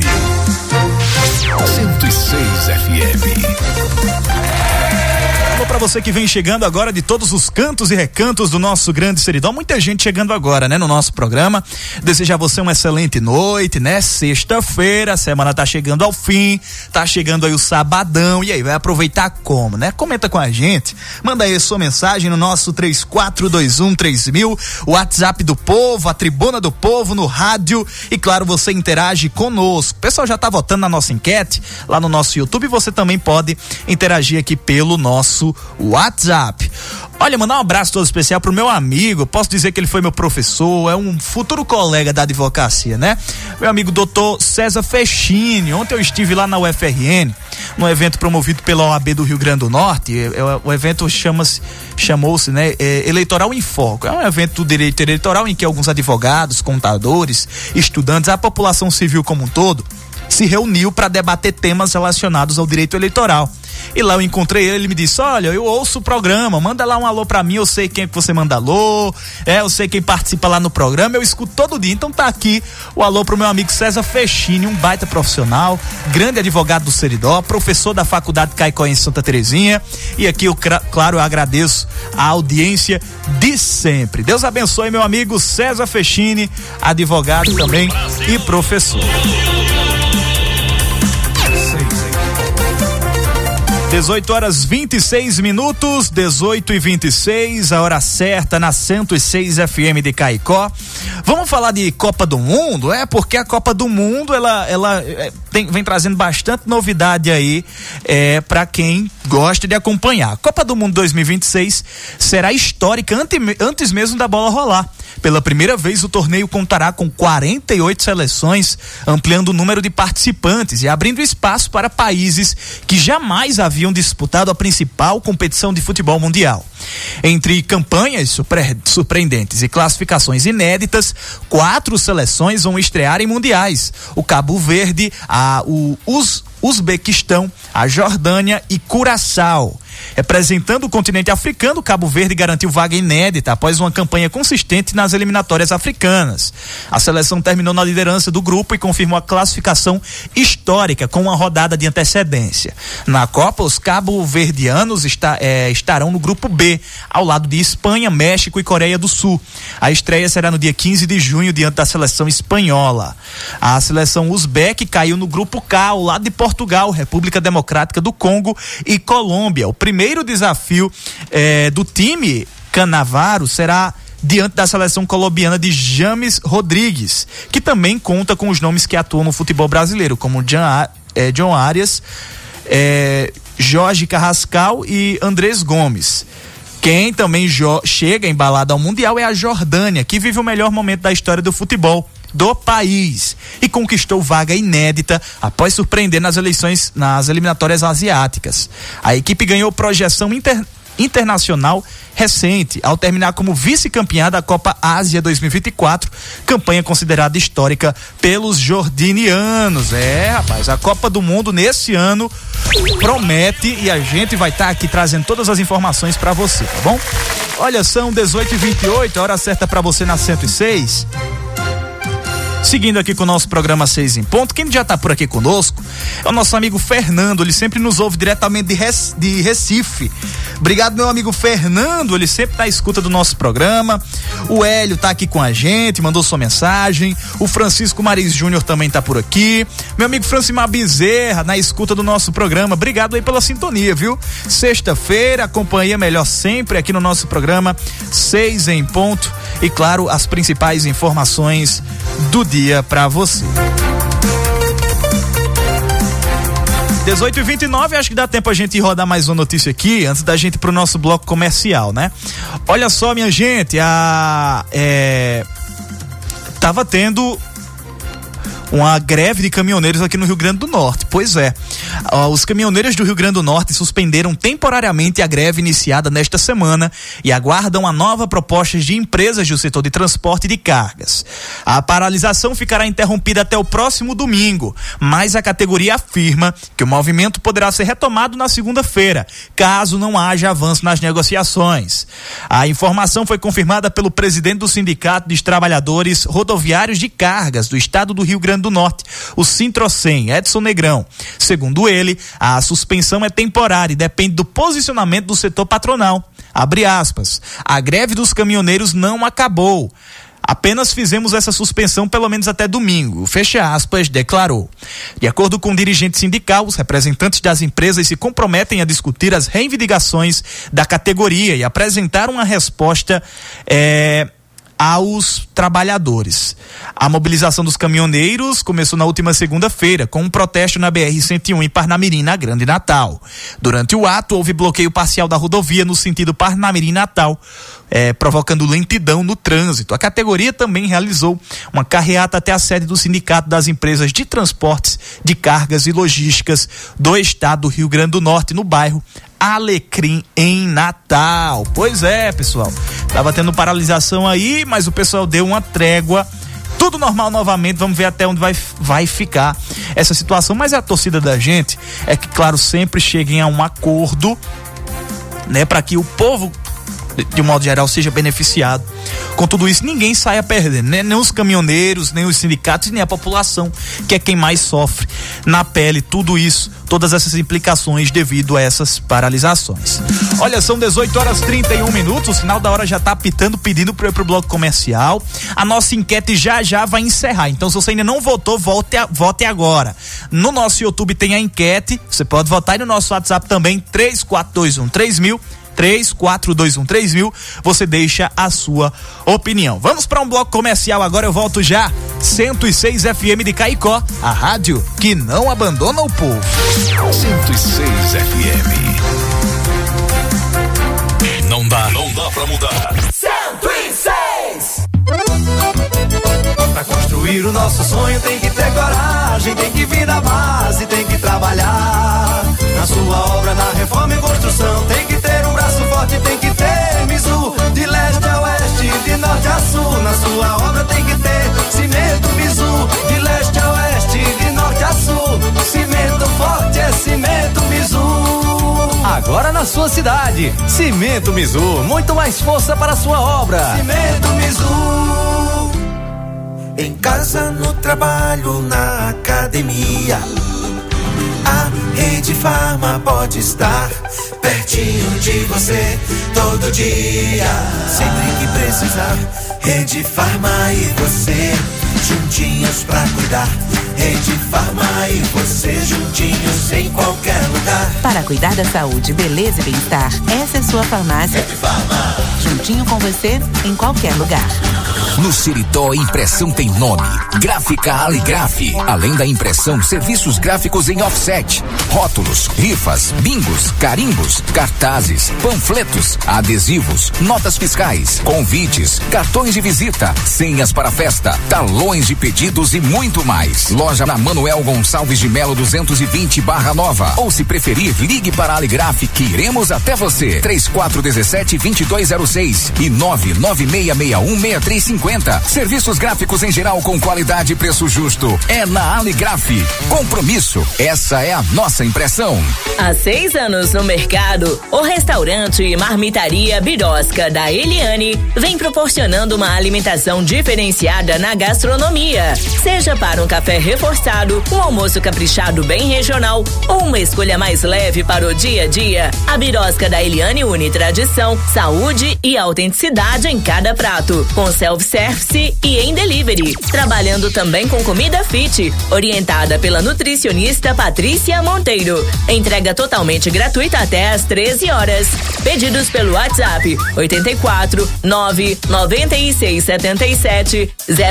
106 FM. Alô pra você que vem chegando agora de todos os cantos e recantos do nosso grande Seridó. Muita gente chegando agora, né, no nosso programa. Desejar a você uma excelente noite, né? Sexta-feira, a semana tá chegando ao fim, tá chegando aí o sabadão. E aí, vai aproveitar como, né? Comenta com a gente, manda aí a sua mensagem no nosso 34213000, o WhatsApp do povo, a tribuna do povo no rádio. E claro, você interage conosco. O pessoal já tá votando na nossa enquete lá no nosso YouTube. Você também pode interagir aqui pelo nosso WhatsApp. Olha, mandar um abraço todo especial pro meu amigo, posso dizer que ele foi meu professor, é um futuro colega da advocacia, né? Meu amigo doutor César Fechini. Ontem eu estive lá na UFRN, num evento promovido pela OAB do Rio Grande do Norte. O evento chamou-se, né, Eleitoral em Foco. É um evento do direito eleitoral em que alguns advogados, contadores, estudantes, a população civil como um todo, se reuniu para debater temas relacionados ao direito eleitoral. E lá eu encontrei ele me disse: olha, eu ouço o programa, manda lá um alô pra mim, eu sei quem é que você manda alô, eu sei quem participa lá no programa, eu escuto todo dia. Então tá aqui o alô pro meu amigo César Fechini, um baita profissional, grande advogado do Seridó, professor da Faculdade Caicó em Santa Terezinha. E aqui claro, eu agradeço a audiência de sempre. Deus abençoe meu amigo César Fechini, advogado também e professor. 18h26, 18h26, a hora certa na 106 FM de Caicó. Vamos falar de Copa do Mundo? Porque a Copa do Mundo ela vem trazendo bastante novidade aí para quem gosta de acompanhar. A Copa do Mundo 2026 será histórica antes mesmo da bola rolar. Pela primeira vez, o torneio contará com 48 seleções, ampliando o número de participantes e abrindo espaço para países que jamais haviam disputado a principal competição de futebol mundial. Entre campanhas surpreendentes e classificações inéditas, 4 seleções vão estrear em mundiais: o Cabo Verde, o Uzbequistão, a Jordânia e Curaçao. Representando o continente africano, Cabo Verde garantiu vaga inédita após uma campanha consistente nas eliminatórias africanas. A seleção terminou na liderança do grupo e confirmou a classificação histórica com uma rodada de antecedência. Na Copa, os cabo-verdianos estarão no grupo B, ao lado de Espanha, México e Coreia do Sul. A estreia será no dia 15 de junho, diante da seleção espanhola. A seleção uzbeque caiu no grupo K, ao lado de Portugal, República Democrática do Congo e Colômbia. O primeiro desafio do time canavaro será diante da seleção colombiana de James Rodrigues, que também conta com os nomes que atuam no futebol brasileiro, como John Arias, Jorge Carrascal e Andrés Gomes. Quem também chega embalado ao Mundial é a Jordânia, que vive o melhor momento da história do futebol do país e conquistou vaga inédita após surpreender nas eliminatórias asiáticas. A equipe ganhou projeção internacional recente ao terminar como vice-campeã da Copa Ásia 2024, campanha considerada histórica pelos jordanianos. Rapaz, a Copa do Mundo nesse ano promete e a gente vai estar aqui trazendo todas as informações para você, tá bom? Olha, são 18h28, a hora certa para você na 106. Seguindo aqui com o nosso programa 6 em Ponto, quem já está por aqui conosco é o nosso amigo Fernando. Ele sempre nos ouve diretamente de Recife. Obrigado, meu amigo Fernando, ele sempre tá à escuta do nosso programa. O Hélio tá aqui com a gente, mandou sua mensagem. O Francisco Maris Júnior também tá por aqui. Meu amigo Francimar Bezerra, na escuta do nosso programa. Obrigado aí pela sintonia, viu? Sexta-feira, a companhia melhor sempre aqui no nosso programa 6 em Ponto. E claro, as principais informações do dia pra você. 18h29, acho que dá tempo a gente rodar mais uma notícia aqui, antes da gente ir pro nosso bloco comercial, né? Olha só, minha gente, tava tendo uma greve de caminhoneiros aqui no Rio Grande do Norte. Pois é, os caminhoneiros do Rio Grande do Norte suspenderam temporariamente a greve iniciada nesta semana e aguardam a nova proposta de empresas do setor de transporte de cargas. A paralisação ficará interrompida até o próximo domingo, mas a categoria afirma que o movimento poderá ser retomado na segunda-feira, caso não haja avanço nas negociações. A informação foi confirmada pelo presidente do Sindicato dos Trabalhadores Rodoviários de Cargas do Estado do Rio Grande do Norte, o Sintrocem, Edson Negrão. Segundo ele, a suspensão é temporária e depende do posicionamento do setor patronal. Abre aspas, a greve dos caminhoneiros não acabou. Apenas fizemos essa suspensão pelo menos até domingo, fecha aspas, declarou. De acordo com o dirigente sindical, os representantes das empresas se comprometem a discutir as reivindicações da categoria e apresentar uma resposta aos trabalhadores. A mobilização dos caminhoneiros começou na última segunda-feira com um protesto na BR-101 em Parnamirim, na Grande Natal. Durante o ato, houve bloqueio parcial da rodovia no sentido Parnamirim-Natal, provocando lentidão no trânsito. A categoria também realizou uma carreata até a sede do Sindicato das Empresas de Transportes de Cargas e Logísticas do Estado do Rio Grande do Norte, no bairro Alecrim, em Natal. Pois é, pessoal, tava tendo paralisação aí, mas o pessoal deu uma trégua, tudo normal novamente. Vamos ver até onde vai ficar essa situação, mas a torcida da gente é que, claro, sempre cheguem a um acordo, né, para que o povo, de um modo geral, seja beneficiado com tudo isso. Ninguém saia perdendo, né? Nem os caminhoneiros, nem os sindicatos, nem a população, que é quem mais sofre na pele tudo isso, todas essas implicações devido a essas paralisações. Olha, são 18h31, o sinal da hora já tá apitando, pedindo para ir pro bloco comercial. A nossa enquete já vai encerrar, então se você ainda não votou, vote agora. No nosso YouTube tem a enquete, você pode votar, e no nosso WhatsApp também, 34213000, 34213000, você deixa a sua opinião. Vamos para um bloco comercial agora, eu volto já. 106 FM de Caicó, a rádio que não abandona o povo. 106 FM. Não dá pra mudar. 106. Pra construir o nosso sonho tem que ter coragem, tem que vir da base, tem que trabalhar. Na sua obra, na reforma e construção, tem que ter um braço forte, tem que ter Mizu. De leste a oeste, de norte a sul, na sua obra tem que ter cimento Mizu. De leste a oeste, de norte a sul, cimento forte é cimento Mizu. Agora na sua cidade, Cimento Mizu, muito mais força para a sua obra. Cimento Mizu. Em casa, no trabalho, na academia, a Rede Farma pode estar pertinho de você todo dia. Sempre que precisar, Rede Farma e você juntinhos pra cuidar. Rede Farma e você juntinhos em qualquer lugar. Para cuidar da saúde, beleza e bem-estar, essa é sua farmácia. Rede Farma. Juntinho com você em qualquer lugar. No Seritó, impressão tem nome. Gráfica Aligraf. Além da impressão, serviços gráficos em offset, rótulos, rifas, bingos, carimbos, cartazes, panfletos, adesivos, notas fiscais, convites, cartões de visita, senhas para festa, talões de pedidos e muito mais. Loja na Manuel Gonçalves de Melo 220 Barra Nova. Ou se preferir, ligue para a Aligraf que iremos até você. 3417-2206 e 99661-6350. Serviços gráficos em geral com qualidade e preço justo. É na Aligraf. Compromisso. Essa é a nossa impressão. Há 6 anos no mercado, o restaurante e marmitaria Birosca da Eliane vem proporcionando uma alimentação diferenciada na gastronomia. Seja para um café reforçado, um almoço caprichado bem regional ou uma escolha mais leve para o dia a dia, a Birosca da Eliane une tradição, saúde e autenticidade em cada prato, com self-service e em delivery, trabalhando também com comida fit, orientada pela nutricionista Patrícia Monteiro. Entrega totalmente gratuita até às 13 horas. Pedidos pelo WhatsApp 84 996 77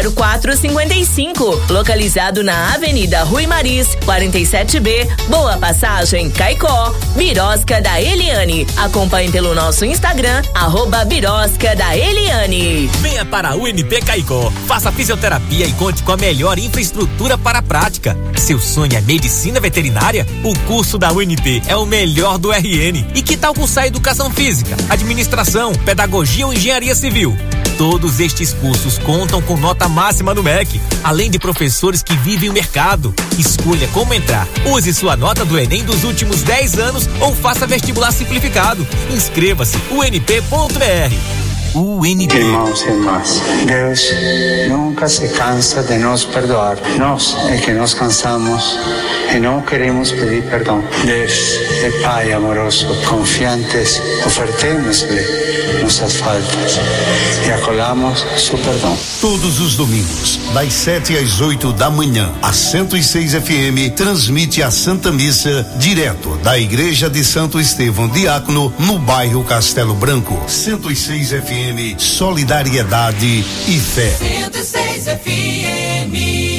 0455, localizado na Avenida Rui Maris 47B, Boa Passagem, Caicó. Birosca da Eliane. Acompanhe pelo nosso Instagram @Birosca da Eliane. Venha para na UNP Caicó. Faça fisioterapia e conte com a melhor infraestrutura para a prática. Seu sonho é medicina veterinária? O curso da UNP é o melhor do RN. E que tal cursar educação física, administração, pedagogia ou engenharia civil? Todos estes cursos contam com nota máxima no MEC, além de professores que vivem o mercado. Escolha como entrar. Use sua nota do Enem dos últimos 10 anos ou faça vestibular simplificado. Inscreva-se unp.br. UNP. Irmãos e irmãs, Deus nunca se cansa de nos perdoar. Nós é que nos cansamos e não queremos pedir perdão. Deus é Pai amoroso, confiantes, ofertemos-lhe nossas faltas e acolhamos seu perdão. Todos os domingos, das 7 às 8 da manhã, a 106 FM transmite a Santa Missa direto da Igreja de Santo Estevão Diácono, no bairro Castelo Branco. 106 FM, solidariedade e fé. 106 FM.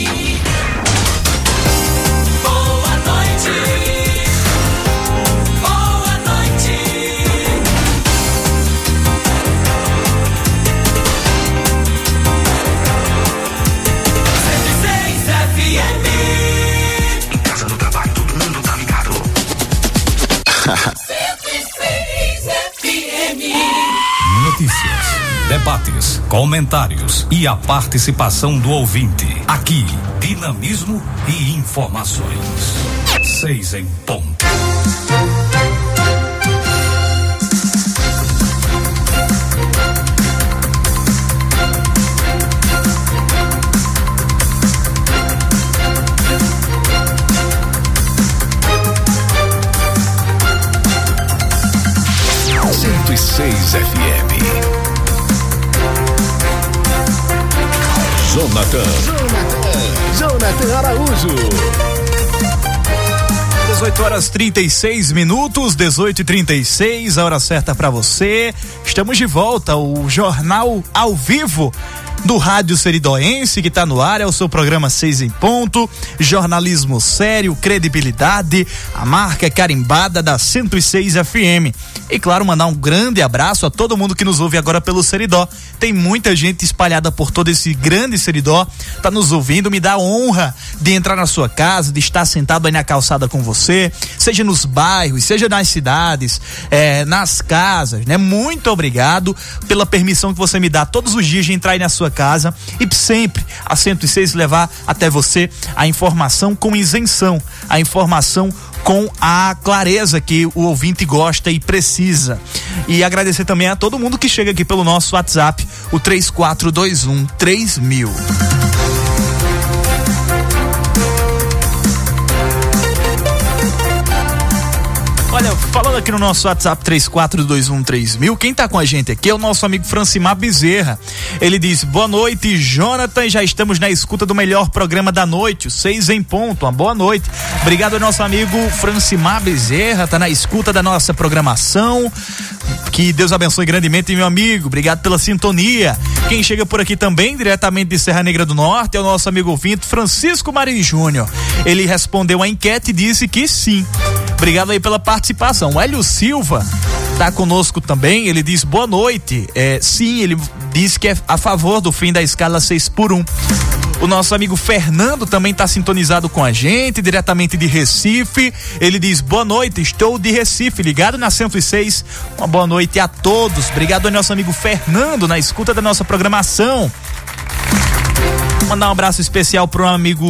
Boa noite. Notícias, debates, comentários e a participação do ouvinte. Aqui, dinamismo e informações. 6 em ponto. FM. Jonathan Araújo. 18h36, 18h36, a hora certa para você. Estamos de volta, o Jornal ao Vivo do Rádio Seridoense, que está no ar, é o seu programa 6 em ponto, jornalismo sério, credibilidade, a marca carimbada da 106 FM. E claro, mandar um grande abraço a todo mundo que nos ouve agora pelo Seridó. Tem muita gente espalhada por todo esse grande Seridó, tá nos ouvindo. Me dá honra de entrar na sua casa, de estar sentado aí na calçada com você, seja nos bairros, seja nas cidades, nas casas, né? Muito obrigado pela permissão que você me dá todos os dias de entrar aí na sua casa e sempre a 106 levar até você a informação com isenção, a informação com a clareza que o ouvinte gosta e precisa. E agradecer também a todo mundo que chega aqui pelo nosso WhatsApp, o 3421-3000. Olha, falando aqui no nosso WhatsApp 3421-3000, quem tá com a gente aqui é o nosso amigo Francimar Bezerra. Ele diz: boa noite, Jonathan, já estamos na escuta do melhor programa da noite, o 6 em ponto. Uma boa noite. Obrigado ao nosso amigo Francimar Bezerra, tá na escuta da nossa programação. Que Deus abençoe grandemente, meu amigo. Obrigado pela sintonia. Quem chega por aqui também, diretamente de Serra Negra do Norte, é o nosso amigo ouvinte Francisco Marinho Júnior. Ele respondeu a enquete e disse que sim. Obrigado aí pela participação. O Hélio Silva tá conosco também. Ele diz boa noite. Sim, ele diz que é a favor do fim da escala 6x1. O nosso amigo Fernando também está sintonizado com a gente, diretamente de Recife. Ele diz: boa noite, estou de Recife, ligado na 106. Uma boa noite a todos. Obrigado ao nosso amigo Fernando, na escuta da nossa programação. Mandar um abraço especial pro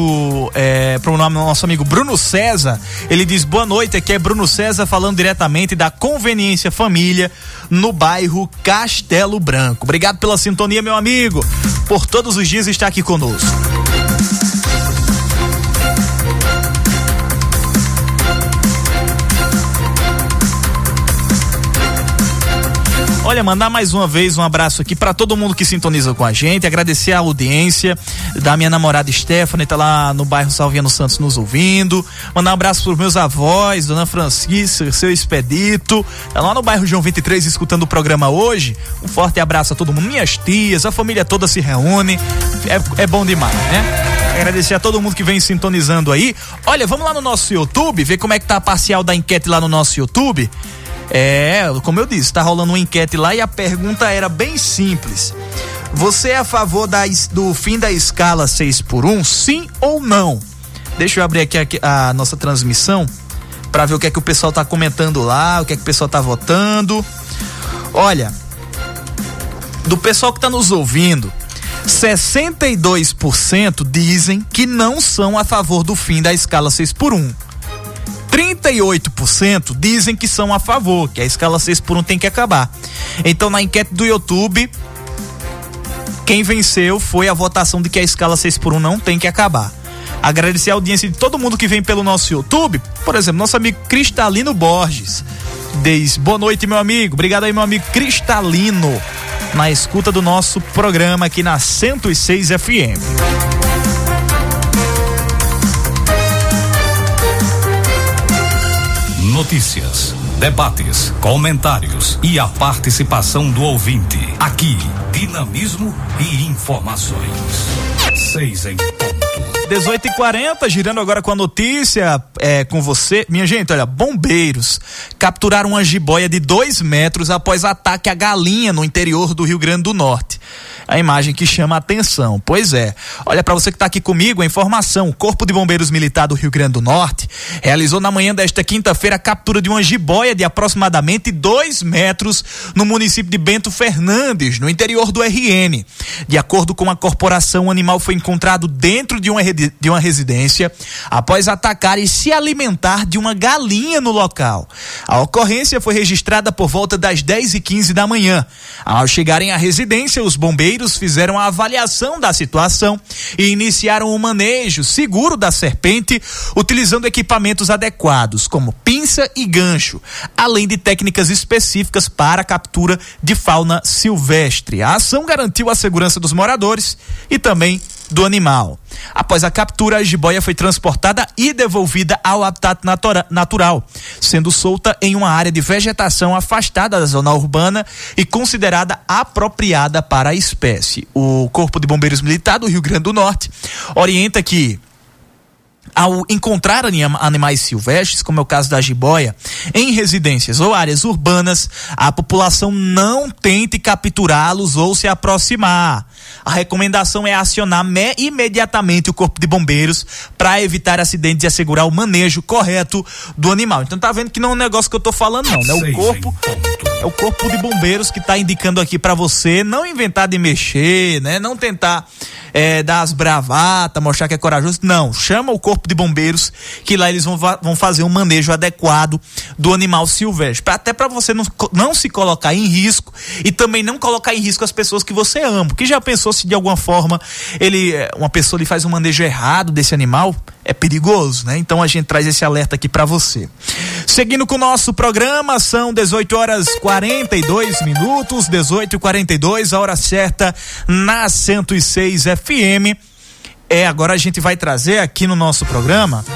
nosso amigo Bruno César. Ele diz: boa noite, aqui é Bruno César falando diretamente da Conveniência Família, no bairro Castelo Branco. Obrigado pela sintonia, meu amigo, por todos os dias estar aqui conosco. Olha, mandar mais uma vez um abraço aqui para todo mundo que sintoniza com a gente, agradecer a audiência da minha namorada Stephanie, tá lá no bairro Salviano Santos nos ouvindo. Mandar um abraço pros meus avós, Dona Francisca, seu Expedito, tá lá no bairro João 23 escutando o programa hoje. Um forte abraço a todo mundo, minhas tias, a família toda se reúne, é bom demais, né? Agradecer a todo mundo que vem sintonizando aí. Olha, vamos lá no nosso YouTube, ver como é que tá a parcial da enquete lá no nosso YouTube. Como eu disse, tá rolando uma enquete lá e a pergunta era bem simples. Você é a favor do fim da escala 6x1, sim ou não? Deixa eu abrir aqui a nossa transmissão para ver o que é que o pessoal tá comentando lá, o que é que o pessoal tá votando. Olha, do pessoal que tá nos ouvindo, 62% dizem que não são a favor do fim da escala 6x1. 38% dizem que são a favor, que a escala 6x1 tem que acabar. Então, na enquete do YouTube, quem venceu foi a votação de que a escala 6x1 não tem que acabar. Agradecer a audiência de todo mundo que vem pelo nosso YouTube. Por exemplo, nosso amigo Cristalino Borges diz: boa noite, meu amigo. Obrigado aí, meu amigo Cristalino, na escuta do nosso programa aqui na 106 FM. Notícias, debates, comentários e a participação do ouvinte. Aqui, dinamismo e informações. 6 em ponto. 18h40, girando agora com a notícia com você. Minha gente, olha, bombeiros capturaram uma jiboia de 2 metros após ataque à galinha no interior do Rio Grande do Norte. A imagem que chama a atenção. Pois é, olha, para você que está aqui comigo, a informação: o Corpo de Bombeiros Militar do Rio Grande do Norte realizou na manhã desta quinta-feira a captura de uma jiboia de aproximadamente 2 metros no município de Bento Fernandes, no interior do RN. De acordo com a corporação, o animal foi encontrado dentro de uma residência após atacar e se alimentar de uma galinha no local. A ocorrência foi registrada por volta das 10h15 da manhã. Ao chegarem à residência, os bombeiros fizeram a avaliação da situação e iniciaram o manejo seguro da serpente, utilizando equipamentos adequados, como pinça e gancho, além de técnicas específicas para a captura de fauna silvestre. A ação garantiu a segurança dos moradores e também do animal. Após a captura, a jiboia foi transportada e devolvida ao habitat natural, sendo solta em uma área de vegetação afastada da zona urbana e considerada apropriada para a espécie. O Corpo de Bombeiros Militar do Rio Grande do Norte orienta que, ao encontrar animais silvestres, como é o caso da jiboia, em residências ou áreas urbanas, a população não tente capturá-los ou se aproximar. A recomendação é acionar imediatamente o Corpo de Bombeiros para evitar acidentes e assegurar o manejo correto do animal. Então tá vendo que não é um negócio que eu tô falando não, né? É o Corpo de Bombeiros que tá indicando aqui para você não inventar de mexer, né? Não tentar dar as bravatas, mostrar que é corajoso. Não, chama o Corpo de Bombeiros, que lá eles vão fazer um manejo adequado do animal silvestre, até para você não se colocar em risco e também não colocar em risco as pessoas que você ama. Porque já pensou se de alguma forma uma pessoa lhe faz um manejo errado desse animal? É perigoso, né? Então a gente traz esse alerta aqui para você. Seguindo com o nosso programa, são 18h42, 18h42, a hora certa na 106 FM. Agora a gente vai trazer aqui no nosso programa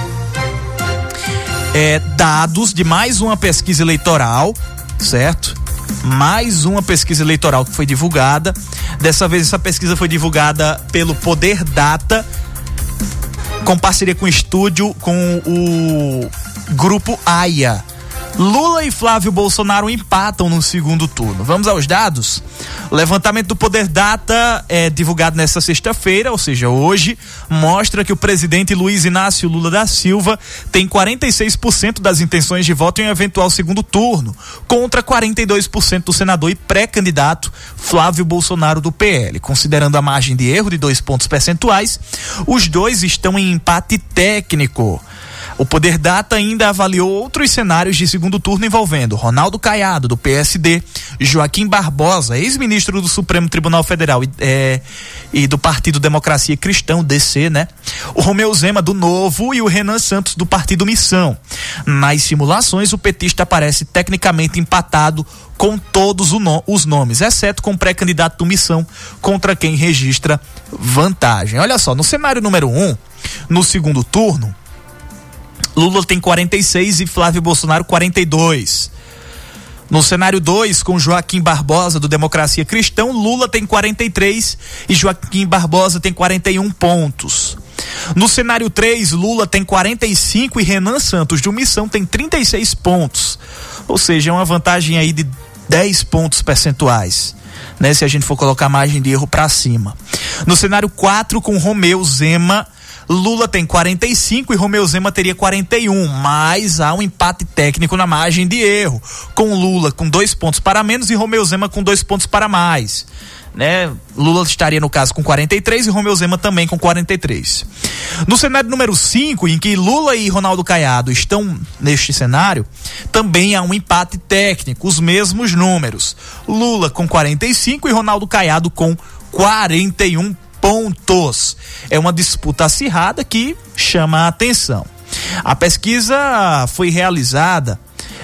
dados de mais uma pesquisa eleitoral, certo? Mais uma pesquisa eleitoral que foi divulgada. Dessa vez essa pesquisa foi divulgada pelo Poder Data, com parceria com o estúdio, com o Grupo AIA. Lula e Flávio Bolsonaro empatam no segundo turno. Vamos aos dados? O levantamento do Poder Data, divulgado nesta sexta-feira, ou seja, hoje, mostra que o presidente Luiz Inácio Lula da Silva tem 46% das intenções de voto em eventual segundo turno, contra 42% do senador e pré-candidato Flávio Bolsonaro do PL. Considerando a margem de erro de 2 pontos percentuais, os dois estão em empate técnico. O Poder Data ainda avaliou outros cenários de segundo turno envolvendo Ronaldo Caiado, do PSD, Joaquim Barbosa, ex-ministro do Supremo Tribunal Federal e do Partido Democracia Cristã, DC, né? O Romeu Zema, do Novo, e o Renan Santos, do Partido Missão. Nas simulações, o petista aparece tecnicamente empatado com todos os nomes, exceto com o pré-candidato do Missão, contra quem registra vantagem. Olha só, no cenário número 1, no segundo turno, Lula tem 46 e Flávio Bolsonaro 42. No cenário 2, com Joaquim Barbosa, do Democracia Cristã, Lula tem 43 e Joaquim Barbosa tem 41 pontos. No cenário 3, Lula tem 45 e Renan Santos, do Missão, tem 36 pontos. Ou seja, é uma vantagem aí de 10 pontos percentuais, né? Se a gente for colocar a margem de erro para cima. No cenário 4, com Romeu Zema, Lula tem 45 e Romeu Zema teria 41, mas há um empate técnico na margem de erro, com Lula com 2 pontos para menos e Romeu Zema com 2 pontos para mais, né? Lula estaria no caso com 43 e Romeu Zema também com 43. No cenário número 5, em que Lula e Ronaldo Caiado estão neste cenário, também há um empate técnico, os mesmos números, Lula com 45 e Ronaldo Caiado com 41 pontos. É uma disputa acirrada que chama a atenção. A pesquisa foi realizada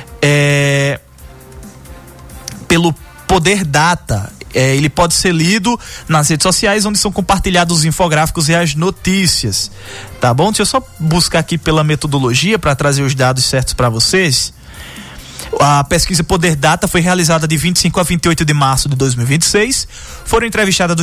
pelo Poder Data. Ele pode ser lido nas redes sociais, onde são compartilhados os infográficos e as notícias. Tá bom? Deixa eu só buscar aqui pela metodologia para trazer os dados certos para vocês. A pesquisa Poder Data foi realizada de 25 a 28 de março de 2026. Foram entrevistadas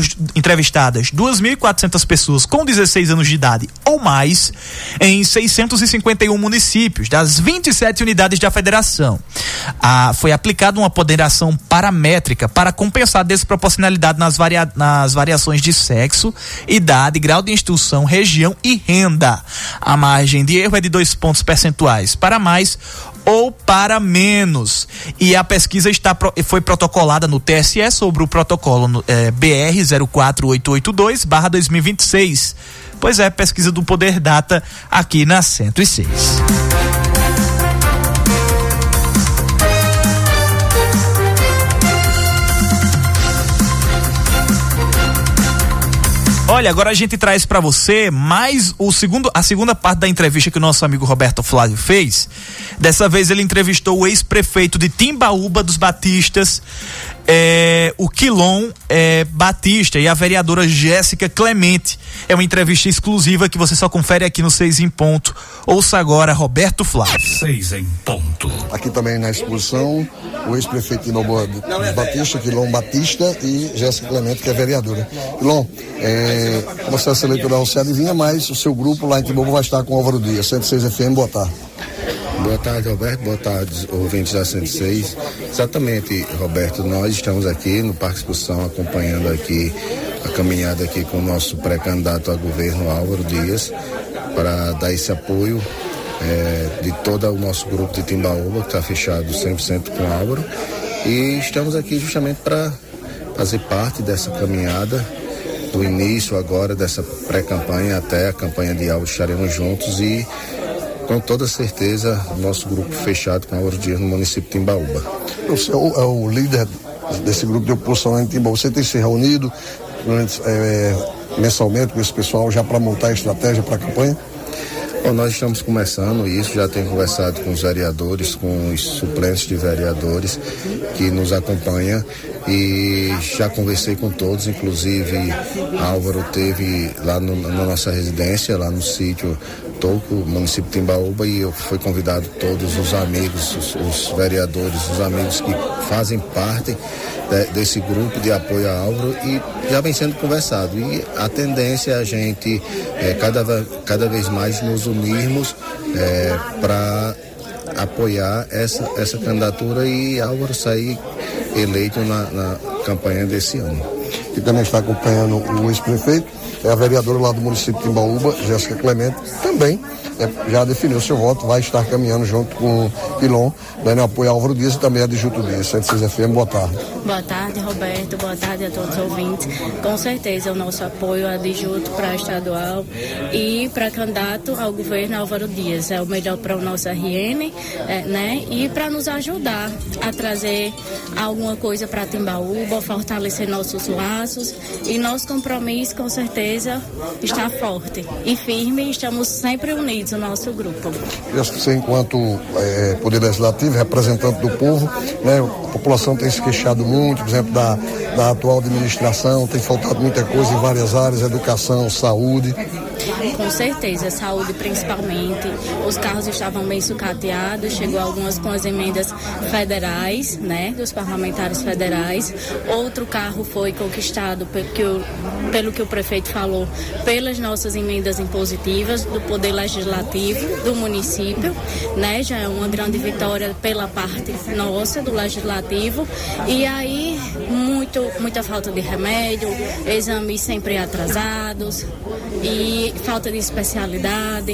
2.400 pessoas com 16 anos de idade ou mais em 651 municípios das 27 unidades da federação. Foi aplicada uma ponderação paramétrica para compensar a desproporcionalidade nas variações de sexo, idade, grau de instrução, região e renda. A margem de erro é de 2 pontos percentuais para mais ou para menos. E a pesquisa foi protocolada no TSE sobre o protocolo BR 04882/2026. Pois é, pesquisa do Poder Data aqui na 106. Olha, agora a gente traz para você mais a segunda parte da entrevista que o nosso amigo Roberto Flávio fez. Dessa vez ele entrevistou o ex-prefeito de Timbaúba dos Batistas, o Quilom Batista, e a vereadora Jéssica Clemente. É uma entrevista exclusiva que você só confere aqui no 6 em Ponto. Ouça agora Roberto Flávio. 6 em Ponto. Aqui também na exposição o ex-prefeito de Timbaúba dos Batista, Quilom Batista, e Jéssica Clemente, que é vereadora. Quilom, o processo eleitoral se adivinha, mas o seu grupo lá em Timbaúba vai estar com o Álvaro Dias, 106 FM, boa tarde. Boa tarde, Roberto, boa tarde, ouvintes da 106. Exatamente, Roberto, nós estamos aqui no Parque Exposição acompanhando aqui a caminhada aqui com o nosso pré-candidato a governo, Álvaro Dias, para dar esse apoio de todo o nosso grupo de Timbaúba, que está fechado 100% com o Álvaro, e estamos aqui justamente para fazer parte dessa caminhada, do início agora dessa pré-campanha até a campanha de Álvaro. Estaremos juntos e com toda certeza nosso grupo fechado com Álvaro Dias no município de Timbaúba. Você é o líder desse grupo de oposição em Timbaúba. Você tem se reunido mensalmente com esse pessoal já para montar a estratégia para a campanha? Bom, nós estamos começando isso, já tenho conversado com os vereadores, com os suplentes de vereadores que nos acompanham, e já conversei com todos, inclusive Álvaro teve lá na nossa residência, lá no sítio Toco, município de Timbaúba, e eu fui convidado todos os amigos, os vereadores, os amigos que fazem parte desse grupo de apoio a Álvaro, e já vem sendo conversado, e a tendência é a gente cada vez mais nos unirmos para apoiar essa candidatura e Álvaro sair eleito na campanha desse ano. Que também está acompanhando o ex-prefeito é a vereadora lá do município de Timbaúba, Jéssica Clemente, também já definiu seu voto, vai estar caminhando junto com o Quilom, dando apoio a Álvaro Dias e também a Adjuto Dias. 106 FM, boa tarde. Boa tarde, Roberto, boa tarde a todos os ouvintes. Com certeza o nosso apoio a Adjuto para estadual e para candidato ao governo Álvaro Dias. É o melhor para o nosso RN, né? E para nos ajudar a trazer alguma coisa para Timbaúba, fortalecer nossos laços, e nosso compromisso com certeza está forte e firme, estamos sempre unidos no nosso grupo. Eu acho que você, enquanto Poder Legislativo, representante do povo, né, a população tem se queixado muito, por exemplo, da atual administração, tem faltado muita coisa em várias áreas, educação, saúde. Com certeza, saúde principalmente. Os carros estavam bem sucateados, chegou algumas com as emendas federais, né, dos parlamentares federais. Outro carro foi conquistado pelo que o prefeito falou, pelas nossas emendas impositivas do Poder Legislativo do município, né? Já é uma grande vitória pela parte nossa do Legislativo. E aí, muita falta de remédio, exames sempre atrasados e falta de especialidade.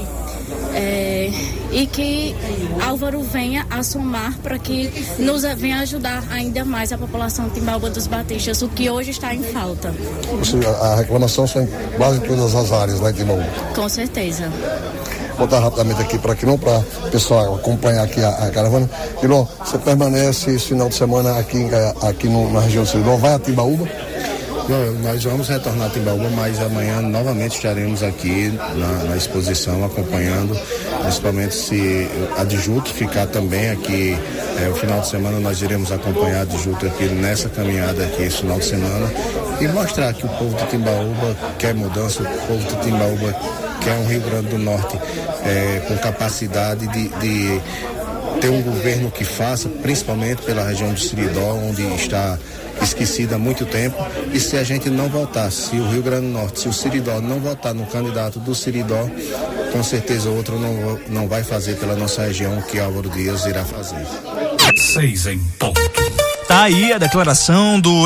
E que Álvaro venha a somar para que nos venha ajudar ainda mais a população Timbaúba dos Batistas, o que hoje está em falta. A reclamação está em quase todas as áreas lá em Timbaúba. Com certeza. Vou botar rapidamente aqui para o pessoal acompanhar aqui a caravana. Quilom, você permanece esse final de semana aqui na região do Seridó, vai a Timbaúba? Não, nós vamos retornar a Timbaúba, mas amanhã novamente estaremos aqui na exposição acompanhando, principalmente se Adjuto ficar também aqui. O final de semana nós iremos acompanhar Adjuto aqui nessa caminhada aqui esse final de semana e mostrar que o povo de Timbaúba quer mudança, o povo de Timbaúba quer um Rio Grande do Norte com capacidade de ter um governo que faça, principalmente pela região de Seridó, onde está esquecida há muito tempo. E se a gente não votar, se o Rio Grande do Norte, se o Seridó não votar no candidato do Seridó, com certeza o outro não vai fazer pela nossa região o que Álvaro Dias irá fazer. 6 em ponto. Tá aí a declaração do